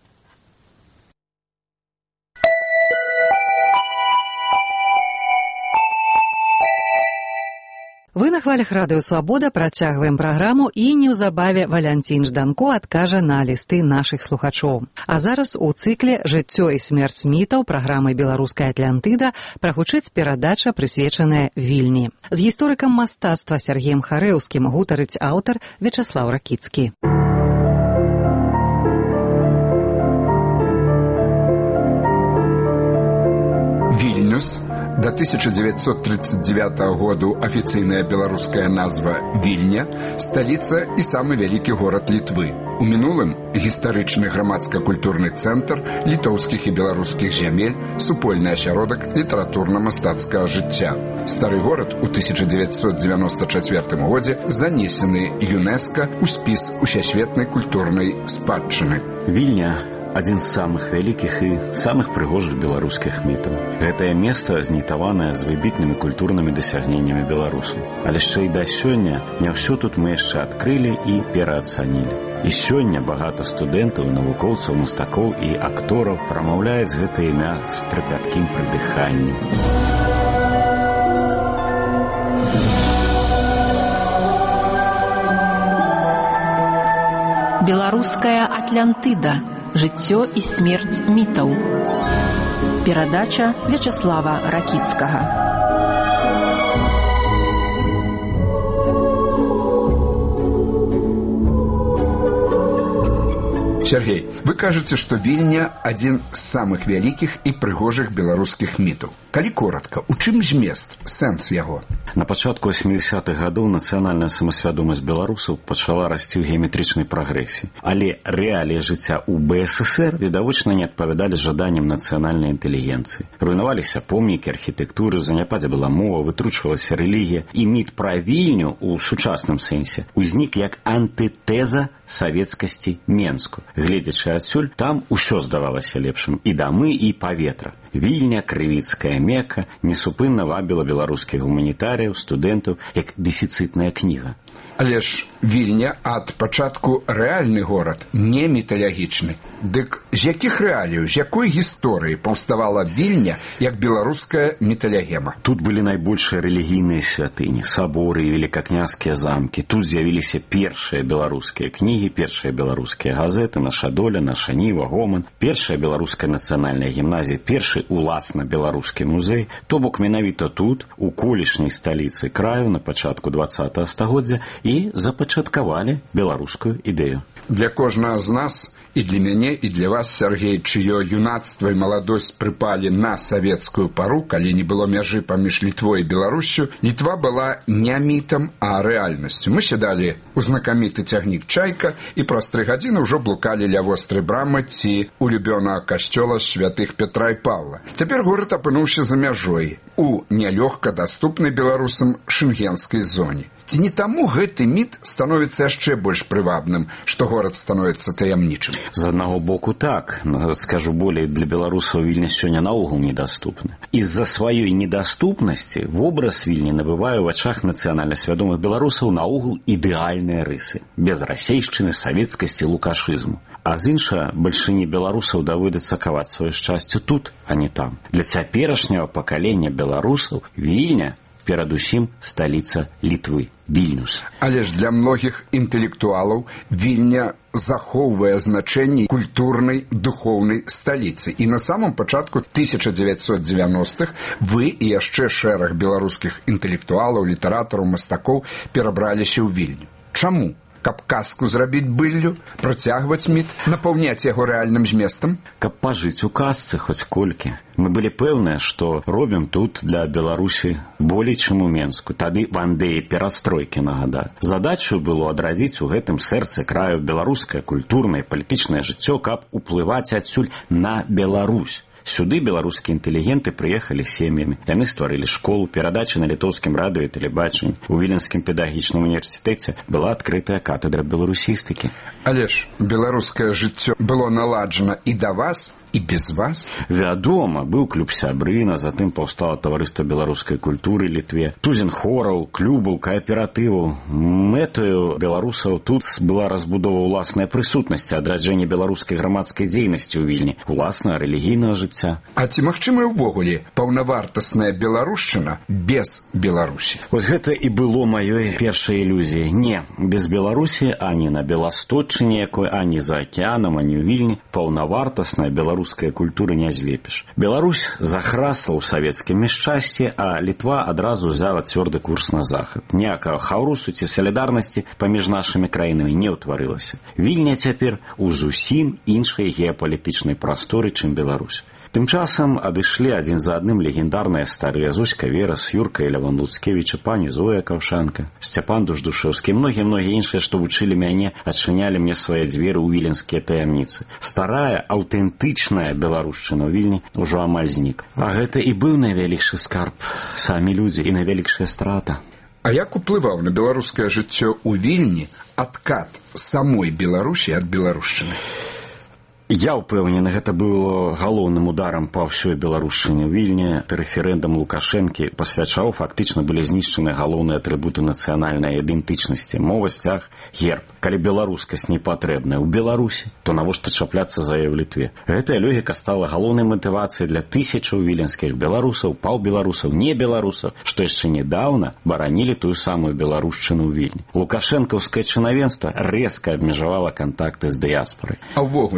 Вы на хвалях радыё «Свабода» працягваем праграму і неўзабаве Валянцін Жданко адкажа на лісты нашых слухачоў. А зараз у цыкле «Жыццё і смерць мітаў» праграмы «Беларуская Атлантыда» прагучыць перадача, прысвечаная Вільні. З гісторыкам мастацтва Сергеем Харэўскім гутарыць аўтар Вячаслаў Ракіцкі. Вільнюс. До тысяча девятьсот тридцать девятого году афіцыйная беларуская назва Вільня, сталіца і самы вялікі горад Літвы. У мінулым гістарычны грамадска-культурны цэнтр літоўскіх і беларускіх зямель, супольны асяродак літаратурна-мастацкага жыцця. Стары горад у тысяча девятьсот девяносто четвёртым годзе занесены ЮНЕСКО ў спіс усесветнай культурнай спадчыны. Вільня адзін з самых вялікіх і самых прыгожых беларускіх мітаў. Гэтае месца знітаванае з выбітнымі культурнымі дасягненнямі беларусаў. Але яшчэ і да сёння не ўсё тут мы яшчэ адкрылі і пераацанілі. І сёння багата студэнтаў, навукоўцаў, мастакоў і актораў прамаўляюць гэта імя з трапяткім прыдыханнем. Беларуская Атлантыда. Жыццё і смерць мітаў. Перадача Вячаслава Ракіцкага. Сергей, вы кажаце, што Вільня адзін з самых вялікіх і прыгожых беларускіх мітаў. Калі коротка, у чым змест, сэнс яго? На пачатку восьмідзесятых гадоў нацыянальная самасвядомасць беларусаў пачала расці ў геаметрычнай прагрэсіі. Але рэаліі жыцця ў бэ эс эсэр відавочна не адпавядалі жаданням нацыянальнай інтэлігенцыі. Руйнаваліся помнікі, архітэктуры, заняпадзе была мова, вытручвалася рэлігія, і міт пра Вільню ў сучасным сэнсе узнік як антытэза савецкасці Менску. Гледзячы адсюль, там усё здавалася лепшым, і дамы, і паветра. Вільня, крывіцкая Мека, несупынна вабіла беларускіх гуманітарыяў, студэнтаў, як дэфіцытная кніга. Але ж Вільня ад пачатку рэальны горад, не міталагічны. Дык з якіх рэаліяў, з якой гісторыі паўставала Вільня як беларуская міталягема? Тут былі найбольшыя рэлігійныя святыні, саборы і великакняжскія замкі. Тут з'явіліся першыя беларускія кнігі, першыя беларускія газеты, наша доля, наша ніва, гоман, першая беларуская нацыянальная гімназія, першы уласна беларускі музей. То бок менавіта тут, у колішняй сталіцы краю на пачатку двадцатага стагоддзя і запачаткавалі беларускую ідэю. Для кожнага з нас, і для мяне, і для вас, Сергей, чыё юнацтва і маладосць прыпалі на савецкую пару, калі не было мяжы паміж Літвой і Беларусю, Літва была не мітам, а рэальнасцю. Мы сядалі ў знакаміты цягнік «Чайка» і праз тры гадзіны ўжо блукалі ля вострай брамы ці улюбёнага касцёла святых Петра і Павла. Цяпер горад апынуўся за мяжой, у нялёгка даступнай беларусам шэнгенскай зоне. Ці не таму гэты міт становіцца яшчэ больш прывабным, што горад становіцца таямнічым? З аднаго боку так, но, скажу болей, для беларусаў Вільня сёння наогул недаступна. З-за сваёй недаступнасці вобраз Вільні набывае ў вачах нацыянальна свядомых беларусаў наогул ідэальныя рысы, без расейшчыны, савецкасці, лукашызму. А з іншага, бальшыні беларусаў даводзіцца каваць сваё шчасце тут, а не там. Для цяперашняга пакалення беларусаў Вільня перадусім сталіца Літвы, Вільнюс. Але ж для многіх інтэлектуалаў Вільня захоўвае значэнне культурнай, духоўнай сталіцы. І на самом пачатку тысяча дзевяцьсот дзевяностых вы і яшчэ шэраг беларускіх інтэлектуалаў, літаратараў, мастакоў перабраліся ў Вільню. Чаму? Каб казку зрабіць быллю, працягваць міт, напаўняць яго рэальным зместам? Каб пажыць у казцы хоць колькі. Мы былі пэўныя, што робім тут для Беларусі болей, чым у Менску. Тады вандеі перастройкі нагадаю. Задачу было адрадзіць у гэтым сэрцы краю беларускае культурнае, палітычнае жыццё, каб уплываць адсюль на Беларусь. Сюды беларускія інтэлігенты прыехалі сем'ямі. Яны стварылі школу, перадачы на літоўскім радыё і тэлебачанні. У Віленскім педагагічным універсітэце была адкрытая катедра беларусістыкі. Але ж беларускае жыццё было наладжана і да вас, і без вас? Вядома, быў клуб сябрына, затым паўстала таварыства беларускай культуры Літве, тузін хораў, клубаў, кааператываў. Мэтаю беларусаў тут была разбудова ўласнай прысутнасці, адраджэнне беларускай грамадскай дзейнасці ў Вільні, уласнага рэлігійнага жыцця. А ці магчымая ўвогуле паўнавартасная беларушчына без Беларусі? Вось гэта і было маёй першай ілюзіяй. Не, без Беларусі ані на Беласточчыне якой, ані за акеанам, ані ў Вільні паўнавартасная беларуская рускай культуры не злепіш. Беларусь захрасла ў савецкім няшчасці, а Літва адразу ўзяла цвёрды курс на захад. Ніякага хаўрусу ці салідарнасці паміж нашымі краінамі не ўтварылася. Вільня цяпер у зусім іншай геапалітычнай прасторы, чым Беларусь. Тым часам адышлі адзін за адным легендарныя старыя Зоська Верас, Юрка і Лявон Луцкевіча, пані Зоя Каўшанка, Сцяпан Дуждушэўскі, многія-многія іншыя, што вучылі мяне, адчынялі мне свае дзверы ў віленскія таямніцы. Старая, аўтэнтычная беларушчына ў Вільні ўжо амаль знік. А гэта і быў найвялікшы скарб, самі людзі і найвялікшая страта. А як уплываў на беларускае жыццё ў Вільні адкат самой Беларусі ад беларушчыны? Я ўпэўнены, гэта было галоўным ударам па ўсёй беларушчыне. Вільні, рэферэндум Лукашэнкі, пасля чаго фактычна былі знішчаны галоўныя атрыбуты нацыянальнай ідэнтычнасці. Мова, сцяг, герб. Калі беларускасць не патрэбная ў Беларусі, то навошта чапляцца за яе ў Літве? Гэтая логіка стала галоўнай матывацыяй для тысячаў віленскіх беларусаў, паўбеларусаў, не беларусаў, што яшчэ нядаўна баранілі тую самую беларушчыну ў Вільні. Лукашэнкаўскае чынавенства рэзка абмежавала кантакты з дыяспорай. А ўвогуле, ці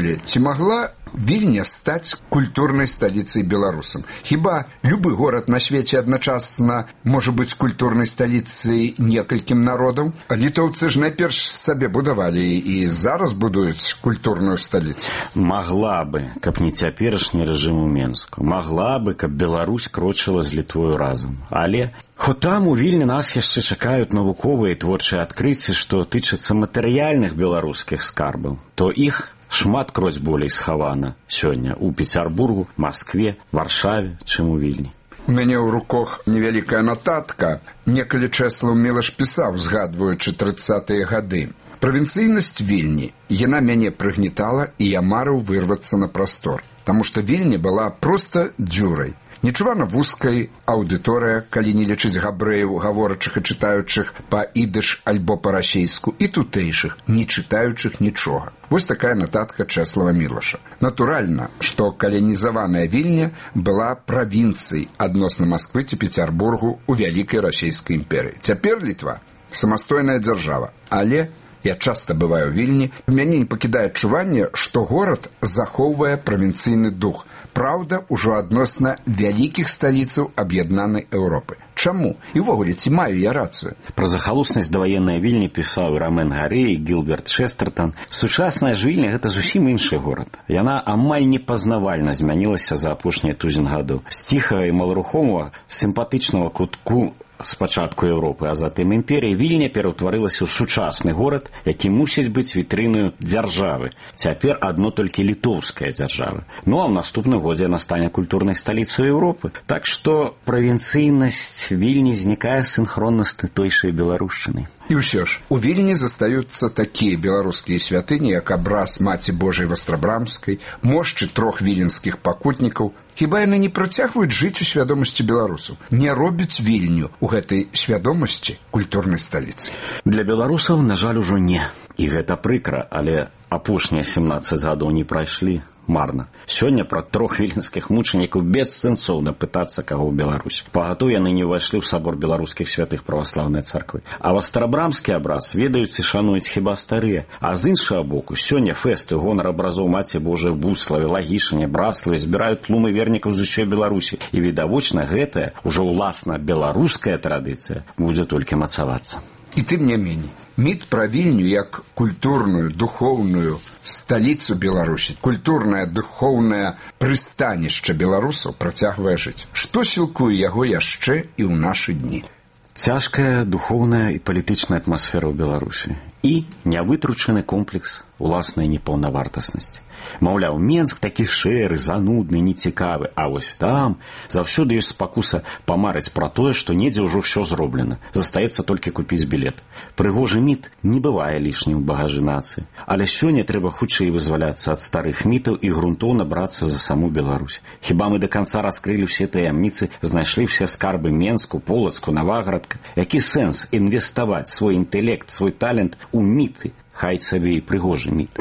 могла Вільня стаць культурнай сталіцай беларусам? Хіба любы горад на свеце адначасна можа быць культурнай сталіцай некалькім народаў? Літоўцы ж найперш сабе будавалі і зараз будуюць культурную сталіцу. Магла бы, каб не цяперашні рэжым у Менску. Магла бы, каб Беларусь крочыла з Літвою разам. Але хоць там у Вільні нас яшчэ чакаюць навуковыя і творчыя адкрыцці, што тычацца матэрыяльных беларускіх скарбаў, то іх шмат кроць болей схавана сёння ў Пецярбургу, Маскве, Варшаве, чым у Вільні. У мяне ў руках невялікая нататка. Некалі Чэслаў Мілаш пісаў, згадваючы трыццатыя гады. Правінцыйнасць Вільні, яна мяне прыгнетала, і я марыў вырвацца на прастор, таму што Вільня была проста дзюрай. Нечувана вузкай аўдыторыя, калі не лічыць габрэяў, гаворачых і чытаючых па-ідыш альбо па-расейску, і тутэйшых, не чытаючых нічога. Вось такая нататка Чэслава Мілаша. Натуральна, што каланізаваная Вільня была правінцыяй адносна Масквы ці Пецярбургу ў вялікай расейскай імперыі. Цяпер Літва самастойная дзяржава, але я часта бываю ў Вільні, мяне не пакідае адчуванне, што горад захоўвае правінцыйны дух. Праўда, ужо адносна вялікіх сталіцаў аб'яднанай Еўропы. Чаму? І ўвогуле, ці маю я рацыю? Пра захалуснасць даваеннай Вільні пісаў Рамен Гарэй і Гілберт Шэстертан. Сучасная ж Вільня – гэта зусім іншы горад. Яна амаль непазнавальна змянілася за апошнія тузін гадоў. З ціхага і маларухомага, сімпатычнага кутку спачатку Еўропы, а затым імперіі, Вільня пераўтварылася ў сучасны горад, які мусіць быць вітрынаю дзяржавы. Цяпер адно толькі літоўская дзяржава. Ну а ў наступным годзе яна стане культурнай сталіцай Еўропы. Так што правінцыйнасць Вільні знікае сінхронна з тутэйшай беларушчынай. І ўсё ж, у Вільні застаюцца такія беларускія святыні, як абраз Маці Божай Вастрабрамскай, мошчы трох віленскіх пакутнікаў. Хіба яны не працягваюць жыць у свядомасці беларусаў? Не робяць Вільню ў гэтай свядомасці культурнай сталіцы? Для беларусаў, на жаль, ужо не. І гэта прыкра, але апошнія сямнаццаць гадоў не прайшлі марна. Сёння пра трох віленскіх мучанікаў бессэнсоўна пытацца каго ў Беларусь. Пагатоў яны не ўвайшлі ў сабор беларускіх святых праваслаўнай царквы. А вастрабрамскі абраз ведаюць і шануюць хіба старыя. А з іншага боку, сёння фэсты гонар абразоў Маці Божай в Буславе, Лагішыне, Браславе збіраюць тлумы вернікаў з усёй Беларусі. І відавочна гэтая, ужо ўласна беларуская традыцыя, будзе толькі мацавацца. І тым не меней, міт пра Вільню як культурную, духоўную сталіцу Беларусі, культурнае, духоўнае прыстанішча беларусаў працягвае жыць. Што сілкуе яго яшчэ і ў нашы дні? Цяжкая духоўная і палітычная атмасфера ў Беларусі і нявытручаны комплекс уласнай непаўнавартаснасці. Маўляў, Менск такі шэры, занудны, нецікавы, а вось там заўсёды ёсць спакуса памарыць пра тое, што недзе ўжо ўсё зроблена. Застаецца толькі купіць білет. Прыгожы міт не бывае лішнім у багажы нацыі. Але сёння трэба хутчэй вызваляцца ад старых мітаў і грунтоўна брацца за саму Беларусь. Хіба мы да канца раскрылі ўсе таямніцы, знайшлі ўсе скарбы Менску, Полацку, Наваградка? Які сэнс інвеставаць свой інтэлект, свой талент у міты, хай сабе і прыгожы міт?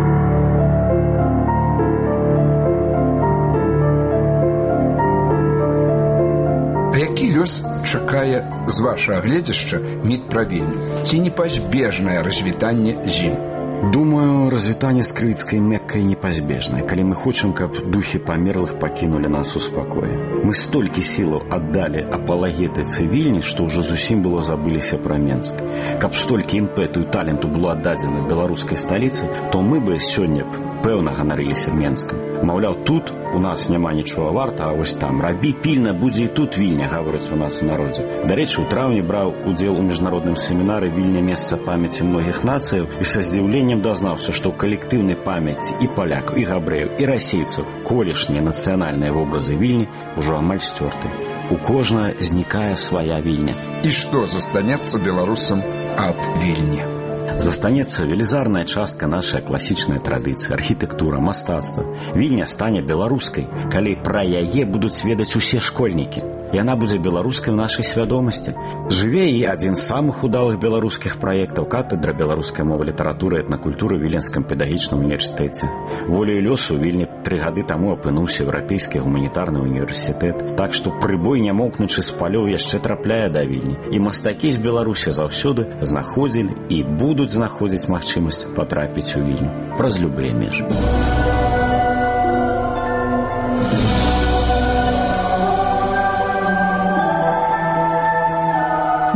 А які лёс чакае з вашага гледзяшча міт пра Вільню? Ці непазбежнае развітанне з ім? Думаю, развітанне з крыцкай Меккай непазбежнае, калі мы хочам, каб духі памерлых пакінулі нас у спакоі. Мы столькі сілаў аддалі апалагетыцы Вільні, што ўжо зусім было забыліся пра Менск. Каб столькі імпэту і таленту было аддадзена беларускай сталіцы, то мы бы сёння б пэўна ганарыліся Менскам. Маўляў, тут у нас няма нічога варта, а вось там рабі пільна, будзе і тут Вільня, гаворыць у нас у народзе. Дарэчы, у траўні браў удзел у міжнародным семінары «Вільня – месца памяці многіх нацыяў» і са здзіўленнем дазнаўся, што ў калектыўнай памяці і палякаў, і габрэяў, і расейцаў колішнія нацыянальныя вобразы Вільні ўжо амаль сцёрты. У кожнага знікае свая Вільня. І што застанецца беларусам ад Вільні? Застанецца велізарная частка нашай класічнай традыцыі, архітэктура, мастацтва. Вільня стане беларускай, калі пра яе будуць ведаць усе школьнікі. Яна будзе беларускай у нашай свядомасці. Жыве і адзін з самых удалых беларускіх праектаў катэдра беларускай мовы, літаратуры і этнакультуры ў Віленскім педагагічным універсітэце. Воляю лёсу Вільня тры гады таму апынуўся еўрапейскі гуманітарны універсітэт. Так што прыбой, нямоўкнучы з палёў, яшчэ трапляе да Вільні. І мастакі з Беларусі заўсёды знаходзілі і будуць знаходзіць магчымасць патрапіць у Вільню праз любыя межы.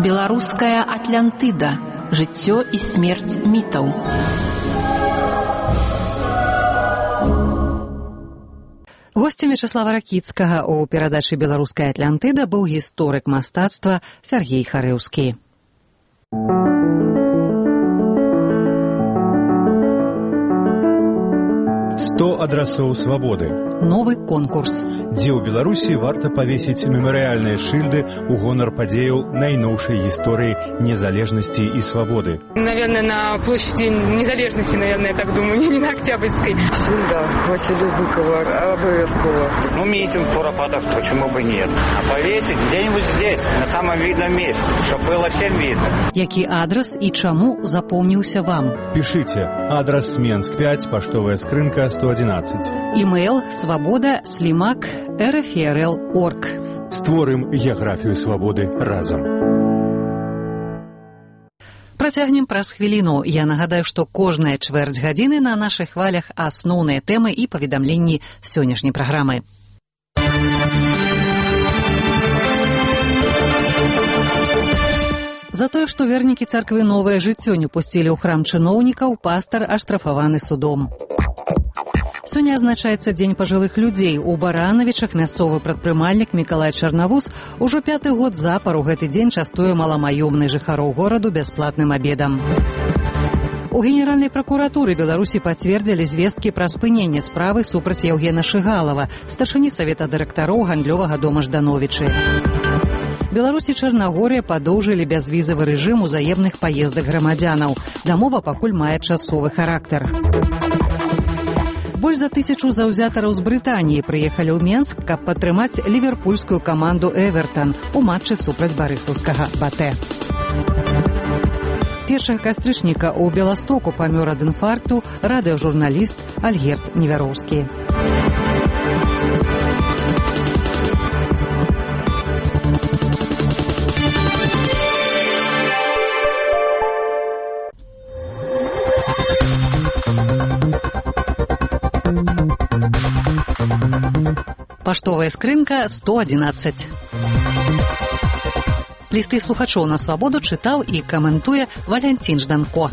Беларуская Атлантыда. Жыццё і смерць мітаў. Госцем Вячеслава Ракіцкага у перадачы «Беларуская Атлантыда» быў гісторык мастацтва Сяргей Харэўскі. сто адрасоў свабоды. Новы конкурс. Дзе ў Беларусі варта павесіць мемарыяльныя шыльды ў гонар падзеяў найноўшай гісторыі незалежнасці і свабоды. Наверное, на площади незалежности, наверное, я так думаю, не на Октябрьской. Шильда Василию Быкову обовязково. Ну, митинг Куропатов, почему бы нет. А повесить где-нибудь здесь, на самом видном месте, чтобы было всем видно. Які адрес і чаму запомніўся вам? Пишите. Адрес Сменск пять, поштовая скрынка сто одиннадцать. Имейл свобода слимак эр эф эр эл точка орг. Створым геаграфію свабоды разам. Працягнем праз хвіліну. Я нагадаю, што кожная чвэрць гадзіны на нашых хвалях асноўныя тэмы і паведамленні сённяшняй праграмы. За тое, што вернікі царквы «Новае жыццё» не пусцілі ў храм чыноўнікаў, пастар аштрафаваны судом. Сёння адзначаецца дзень пажылых людзей. У Баранавічах мясцовы прадпрымальнік Мікалай Чарнавуз ужо пяты год запар у гэты дзень частуе маламаёмных жыхароў гораду бясплатным абедам. У Генеральнай пракуратуры Беларусі пацвердзілі звесткі пра спыненне справы супраць Яўгена Шыгалава, старшыні савета дырэктароў гандлёвага дома Ждановічы. Беларусь і Чарнагорыя падоўжылі бязвізавы рэжым узаемных паездак грамадзянаў. Дамова пакуль мае часовы характар. Больш за тысячу заўзятараў з Брытаніі прыехалі ў Менск, каб падтрымаць ліверпульскую каманду «Эвертан» у матчы супраць барысаўскага «Батэ». першага кастрычніка ў Беластоку памёр ад інфаркту радыёжурналіст Альгерд Невяроўскі. Паштовая скрынка сто одиннадцать. Лісты слухачоў на свабоду чытаў і каментуе Валянцін Жданко.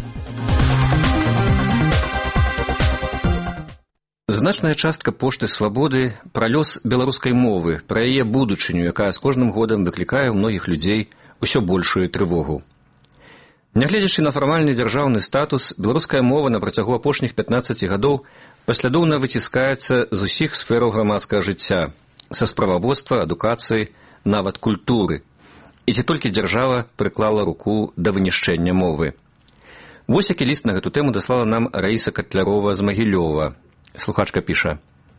Значная частка пошты свабоды пра лёс беларускай мовы, пра яе будучыню, якая з кожным годам выклікае ў многіх людзей усё большую трывогу. Нягледзячы на фармальны дзяржаўны статус, беларуская мова на працягу апошніх пятнаццаці гадоў паслядоўна выціскаецца з усіх сфераў грамадскага жыцця, са справаводства, адукацыі, нават культуры. І ці толькі дзяржава прыклала руку да вынішчэння мовы. Вось які ліст на гэту тэму даслала нам Раіса Катлярова з Магілёва. Слухачка піша: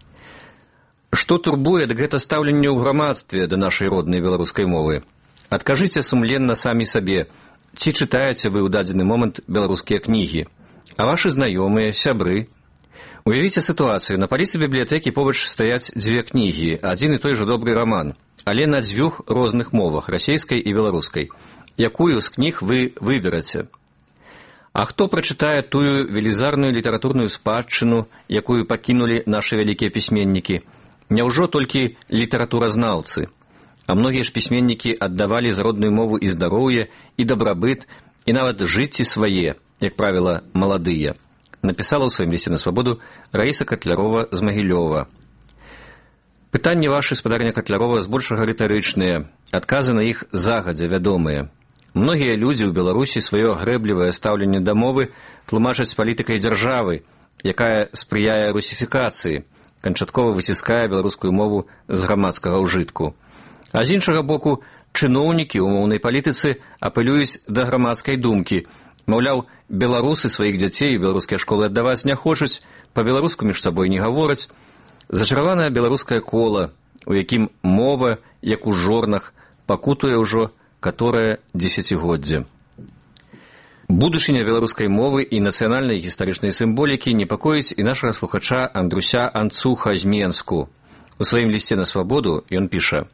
«Што турбуе, дык гэта стаўленне ў грамадстве да нашай роднай беларускай мовы. Адкажыце сумленна самі сабе, ці чытаеце вы ў дадзены момант беларускія кнігі, а вашы знаёмыя, сябры. Уявіце сітуацыю, на паліцы бібліятэкі побач стаяць дзве кнігі, адзін і той жа добры раман, але на дзвюх розных мовах, расейскай і беларускай. Якую з кніг вы выбераце? А хто прачытае тую велізарную літаратурную спадчыну, якую пакінулі нашы вялікія пісьменнікі? Няўжо толькі літаратуразнаўцы? А многія ж пісьменнікі аддавалі за родную мову і здароўе, і дабрабыт, і нават жыцці свае, як правіла, маладыя. Напісала ў сваім лісце на свабоду Раіса Катлярова з Магілёва. Пытанні вашы, спадарня Катлярова, збольшага рытарычныя, адказы на іх загадзя вядомыя. Многія людзі ў Беларусі сваё грэблівае стаўленне да мовы тлумачаць палітыкай дзяржавы, якая спрыяе русіфікацыі, канчаткова выціскае беларускую мову з грамадскага ўжытку. А з іншага боку, чыноўнікі ў моўнай палітыцы апелююць да грамадскай думкі. Маўляў, беларусы сваіх дзяцей у беларускія школы аддаваць не хочуць, па-беларуску між сабой не гавораць. Зачараванае беларускае кола, у якім мова, як у жорнах, пакутуе ўжо каторае дзесяцігоддзе. Будучыня беларускай мовы і нацыянальнай гістарычнай сімволікі непакоіць і нашага слухача Андруся Анцуха з Менску. У сваім лісце на свабоду ён піша: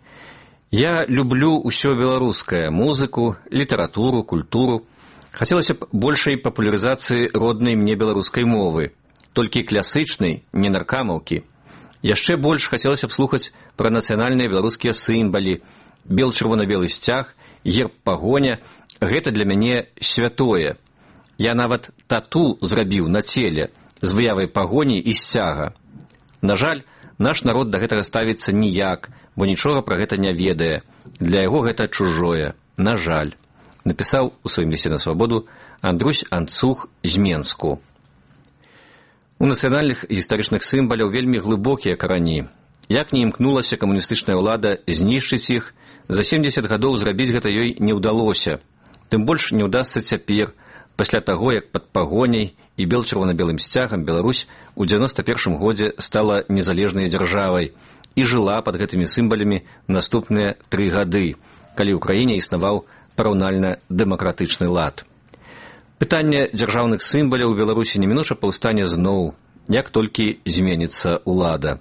«Я люблю ўсё беларускае, музыку, літаратуру, культуру. Хацелася б большай папулярызацыі роднай мне беларускай мовы, толькі клясычнай, не наркамаўкі. Яшчэ больш хацелася б слухаць пра нацыянальныя беларускія сімвалы, бел-чырвона-белы сцяг герб пагоня – гэта для мяне святое. Я нават тату зрабіў на целе з выявай пагоні і сцяга. На жаль, наш народ да гэтага ставіцца ніяк, бо нічога пра гэта не ведае. Для яго гэта чужое. На жаль. Напісаў у сваім лісце на свабоду Андрусь Анцух з Менску. У нацыянальных гістарычных сімваляў вельмі глыбокія карані. Як не імкнулася камуністычная ўлада знішчыць іх, за семдзесят гадоў зрабіць гэта ёй не ўдалося. Тым больш не ўдасца цяпер, пасля таго, як пад пагоняй і бел-чырвона-белым сцягам Беларусь у дзевяноста першым годзе стала незалежнай дзяржавай і жыла пад гэтымі сімвалямі наступныя тры гады, калі ў краіне існаваў параўнальна дэмакратычны лад. Пытанне дзяржаўных сімваляў у Беларусі немінуча паўстане зноў, як толькі зменіцца ўлада.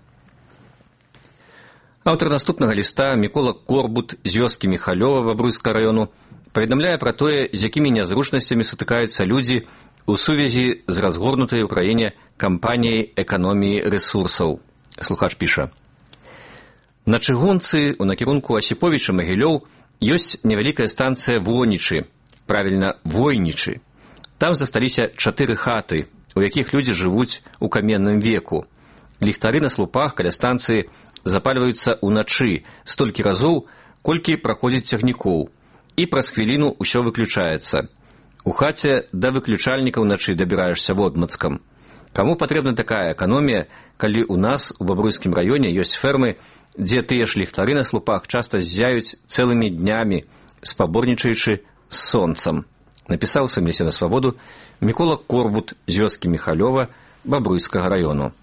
Аўтар наступнага ліста Мікола Корбут з вёскі Міхалёва Бабруйскага раёну паведамляе пра тое, з якімі нязручнасцямі сутыкаюцца людзі у сувязі з разгорнутай у краіне кампаніяй эканоміі рэсурсаў. Слухач піша: На чыгунцы у накірунку Асіповіча-Магілёў ёсць невялікая станцыя Вонічы, правільна, Войнічы. Там засталіся чатыры хаты, у якіх людзі жывуць у каменным веку. Ліхтары на слупах каля станцыі запальваюцца ўначы столькі разоў, колькі праходзіць цягнікоў, і праз хвіліну ўсё выключаецца. У хаце да выключальніка ўначы дабіраешся водмацкам. Каму патрэбна такая эканомія, калі ў нас у Бабруйскім раёне ёсць фермы, дзе тыя ж ліхтары на слупах часта ззяюць цэлымі днямі, спаборнічаючы з сонцам. Напісаў у сваім лісце на свабоду Мікола Корбут з вёскі Міхалёва Бабруйскага раёну.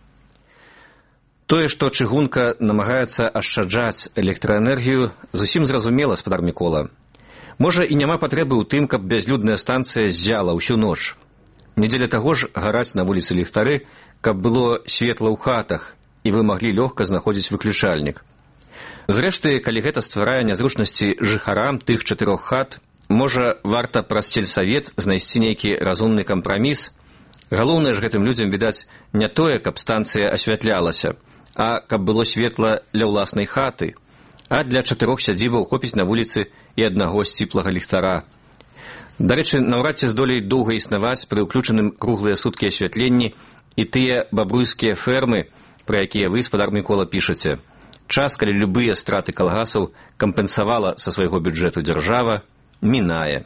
Тое, што чыгунка намагаецца ашчаджаць электраэнергію, зусім зразумела, спадар Мікола. Можа, і няма патрэбы ў тым, каб бязлюдная станцыя ззяла ўсю ноч. Не дзеля таго ж гараць на вуліцы ліхтары, каб было светла ў хатах, і вы маглі лёгка знаходзіць выключальнік. Зрэшты, калі гэта стварае нязручнасці жыхарам тых чатырох хат, можа, варта праз сельсавет знайсці нейкі разумны кампраміс. Галоўнае ж гэтым людзям, відаць, не тое, каб станцыя асвятлялася, а каб было светла для ўласнай хаты, а для чатырох сядзібаў хопіць на вуліцы і аднаго сціплага ліхтара. Дарэчы, наўрад ці здолеюць доўга існаваць пры ўключаным круглыя суткі асвятленні і тыя бабруйскія фермы, пра якія вы, спадар Мікола, пішаце. Час, калі любыя страты калгасаў кампенсавала са свайго бюджэту дзяржава, мінае.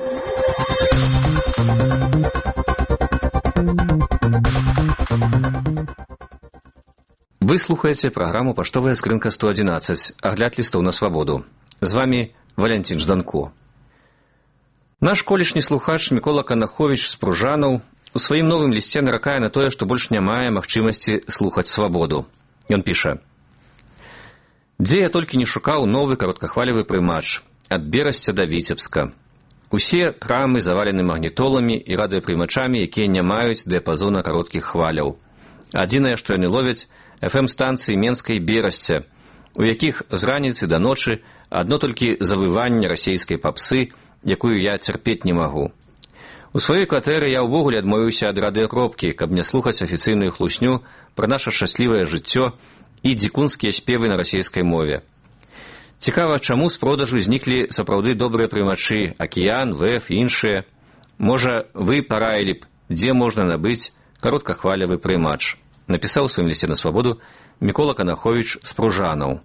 Вы слухаеце праграму «Паштовая скрынка сто адзінаццаць», агляд лістоў на свабоду. З вамі Валянцін Жданко. Наш колішні слухач Мікола Канаховіч з Пружанаў у сваім новым лісце наракае на тое, што больш не мае магчымасці слухаць свабоду. Ён піша: «Дзе я толькі не шукаў новы кароткахвалевы прымач, ад Берасця да Віцебска. Усе крамы завалены магнітоламі і радыёпрымачамі, якія не маюць дыяпазона кароткіх хваляў. Адзінае, што яны ловяць, эф эм-станцыі Менска і Берасця, у якіх з раніцы да ночы адно толькі завыванне расейскай папсы, якую я цярпець не магу. У сваёй кватэры я ўвогуле адмовіўся ад радыёкропкі, каб не слухаць афіцыйную хлусню пра наша шчаслівае жыццё і дзікунскія спевы на расейскай мове. Цікава, чаму з продажу зніклі сапраўды добрыя прымачы, Акіян, ВЭФ і іншыя. Можа, вы параілі б, дзе можна набыць кароткахвалевы прымач. Напісаў у сваім лісце на свабоду Мікола Канаховіч з Пружанаў.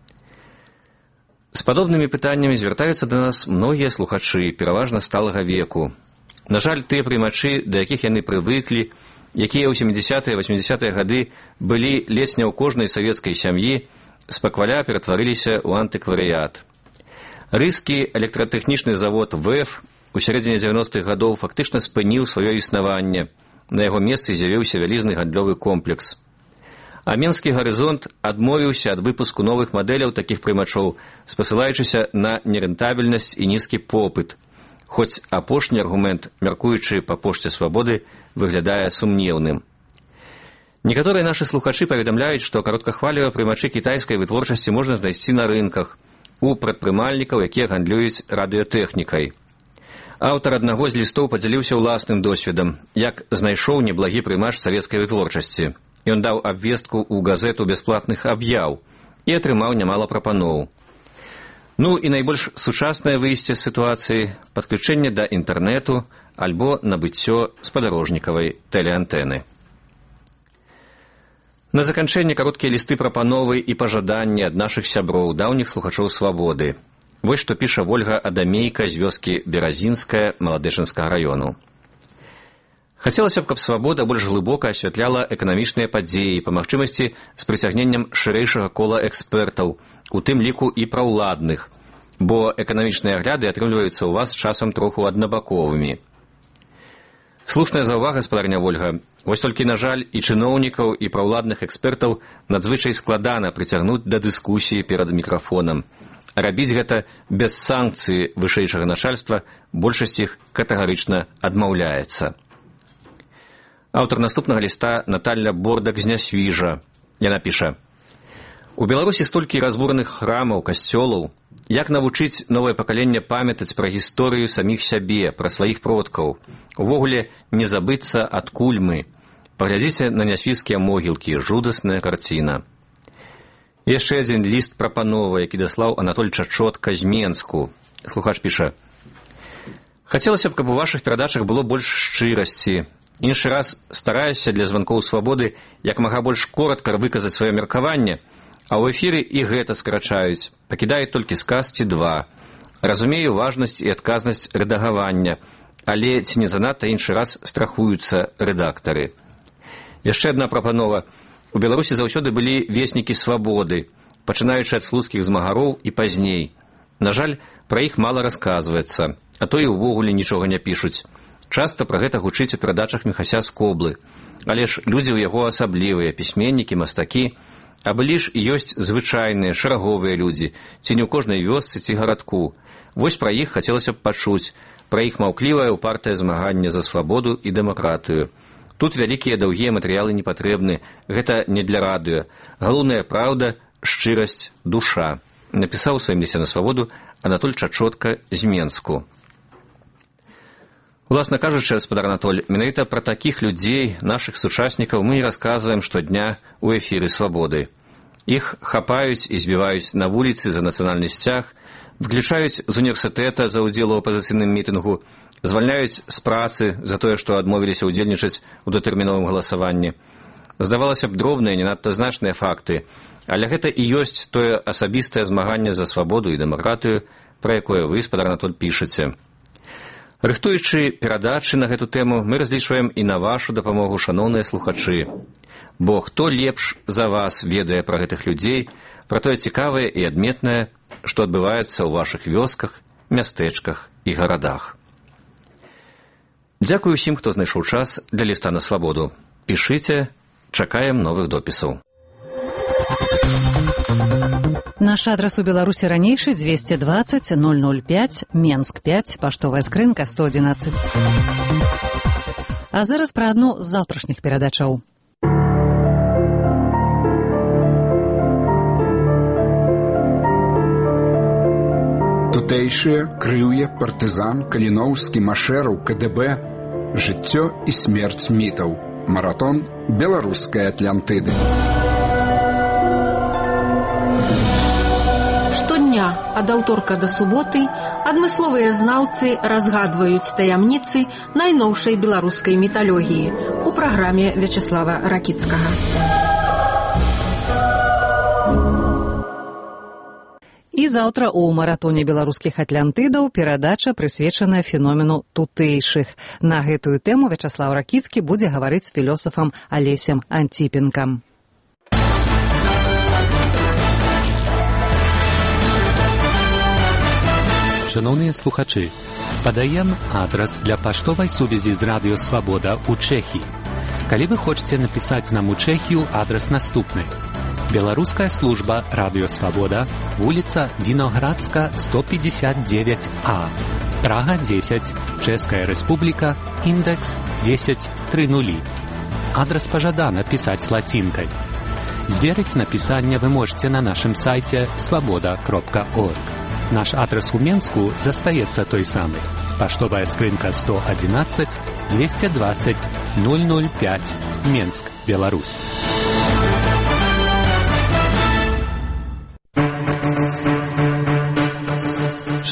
З падобнымі пытаннямі звяртаюцца да нас многія слухачы, пераважна сталага веку. На жаль, тыя прымачы, да якіх яны прывыклі, якія ў сямдзесятыя і васьмідзесятыя гады былі ледзь не ў кожнай савецкай сям'і, спакваля ператварыліся ў антыкварыят. Рыскі электратэхнічны завод ВЭФ у сярэдзіне дзевяностых гадоў фактычна спыніў сваё існаванне. На яго месцы з'явіўся вялізны гандлёвы комплекс. А Менскі гарызонт адмовіўся ад выпуску новых мадэляў такіх прымачоў, спасылаючыся на нерэнтабельнасць і нізкі попыт. Хоць апошні аргумент, мяркуючы па пошце свабоды, выглядае сумнеўным. Некаторыя нашы слухачы паведамляюць, што кароткахвалевыя прымачы кітайскай вытворчасці можна знайсці на рынках, у прадпрымальнікаў, якія гандлююць радыётэхнікай. Аўтар аднаго з лістоў падзяліўся ўласным досведам, як знайшоў неблагі прымач савецкай вытворчасці. Ён даў абвестку ў газету бясплатных аб'яў і атрымаў нямала прапаноў. Ну і найбольш сучаснае выйсце з сітуацыі – падключэнне да інтэрнэту альбо набыццё спадарожнікавай тэлеантэны. На заканчэнне кароткія лісты прапановы і пажаданні ад нашых сяброў, даўніх слухачоў «Свабоды». Вось што піша Вольга Адамейка з вёскі Беразінская Маладэчынскага раёну. Хацелася б, каб «Свабода» больш глыбока асвятляла эканамічныя падзеі, па магчымасці з прыцягненнем шырэйшага кола экспертаў, у тым ліку і праўладных, бо эканамічныя агляды атрымліваюцца ў вас часам троху аднабаковымі. Слушная заўвага, спадарня Вольга. Вось толькі, на жаль, і чыноўнікаў, і праўладных экспертаў надзвычай складана прыцягнуць да дыскусіі перад мікрафонам. А рабіць гэта без санкцыі вышэйшага начальства большасць іх катэгарычна адмаўляецца. Аўтар наступнага ліста Наталья Бордак з Нясвіжа. Яна піша: «У Беларусі столькі разбураных храмаў, касцёлаў. Як навучыць новае пакаленне памятаць пра гісторыю саміх сябе, пра сваіх продкаў? Увогуле не забыцца, адкуль мы. Паглядзіце на нясвіжскія могілкі, жудасная карціна». Яшчэ адзін ліст прапановы, які даслаў Анатоль Чачотка з Менску. Слухач піша: «Хацелася б, каб у вашых перадачах было больш шчырасці. Іншы раз стараюся для званкоў «Свабоды» як мага больш коротка выказаць сваё меркаванне, а ў эфіры і гэта скарачаюць, пакідаюць толькі сказ ці два. Разумею важнасць і адказнасць рэдагавання, але ці не занадта іншы раз страхуюцца рэдактары». Яшчэ адна прапанова. У Беларусі заўсёды былі веснікі «Свабоды», пачынаючы ад слуцкіх змагароў і пазней. На жаль, пра іх мала расказваецца, а то і ўвогуле нічога не пішуць. Часта пра гэта гучыць у перадачах Міхася Скоблы. Але ж людзі ў яго асаблівыя, пісьменнікі, мастакі, а былі ж і ёсць звычайныя, шараговыя людзі, ці не ў кожнай вёсцы ці гарадку. Вось пра іх хацелася б пачуць, пра іх маўклівае упартае змаганне за свабоду і дэмакратыю. Тут вялікія даўгія матэрыялы не патрэбны, гэта не для радыё. Галоўная праўда, шчырасць, душа. Напісаў у сваім лісце на «Свабоду» Анатоль Чачотка з Менску. Уласна кажучы, гаспадар Анатоль, менавіта пра такіх людзей, нашых сучаснікаў, мы і расказваем штодня ў эфіры «Свабоды». Іх хапаюць і збіваюць на вуліцы за нацыянальны сцяг, выключаюць з універсітэта за ўдзел у апазіцыйным мітынгу, звальняюць з працы за тое, што адмовіліся ўдзельнічаць у датэрміновым галасаванні. Здавалася б, дробныя, не надта значныя факты, але гэта і ёсць тое асабістае змаганне за свабоду і дэмакратыю, пра якое вы, гаспадар Анатоль, пішаце. Рыхтуючы перадачы на гэту тэму, мы разлічваем і на вашу дапамогу, шаноўныя слухачы. Бо хто лепш за вас ведае пра гэтых людзей, пра тое цікавае і адметнае, што адбываецца ў вашых вёсках, мястэчках і гарадах. Дзякую ўсім, хто знайшоў час для ліста на «Свабоду». Пішыце, чакаем новых допісаў. Наш адрас у Беларусі ранейшы двести двадцать ноль ноль пять, Менск пять, паштовая скрынка сто одиннадцать. А зараз пра адну з заўтрашніх перадачаў. Тутэйшыя, крыўе, партызан, каліноўскі, машэраў, КДБ, жыццё і смерць мітаў. Маратон беларускай Атлантыды. Штодня ад аўторка да суботы адмысловыя знаўцы разгадваюць таямніцы найноўшай беларускай міталогіі у праграме Вячеслава Ракіцкага. І заўтра ў маратоне беларускіх атлантыдаў перадача прысвечаная феномену тутэйшых. На гэтую тэму Вячаслав Ракіцкі будзе гаварыць з філосафам Алесем Антіпенкам. Шановныя слухачы, падаем адрас для паштовай сувязі з радыё «Свабода» ў Чэхіі. Калі вы хочаце напісаць нам у Чэхію, адрас наступны. Беларуская служба радыё «Свабода», вуліца Віноградска, сто пятьдесят девять А, Прага десять, Чэшская Рэспубліка, індекс десять тридцать. Адрас пажадана пісаць лацінкай. Зверыць напісанне вы можете на нашым сайце свабода кропка орг. Наш адрес у Менску застаецца той самы. Паштовая скрынка сто одиннадцать двести двадцать ноль ноль пять, Менск, Беларусь.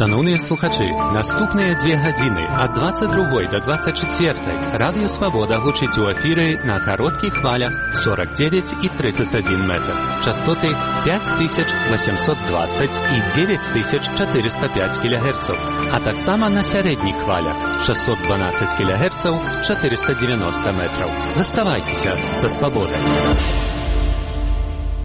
Шановныя слухачы, наступныя дзве гадзіны ад дваццаць другой да дваццаць чацвёртай радыё Свабода гучыць у эфіры на кароткіх хвалях сорок девять і тридцать один метр. Частоты пять тысяч восемьсот двадцать і девять тысяч четыреста пять килогерцаў, а таксама на сярэдніх хвалях шестьсот двенадцать килогерцаў, четыреста девяносто метров. Заставайцеся са Свабодай.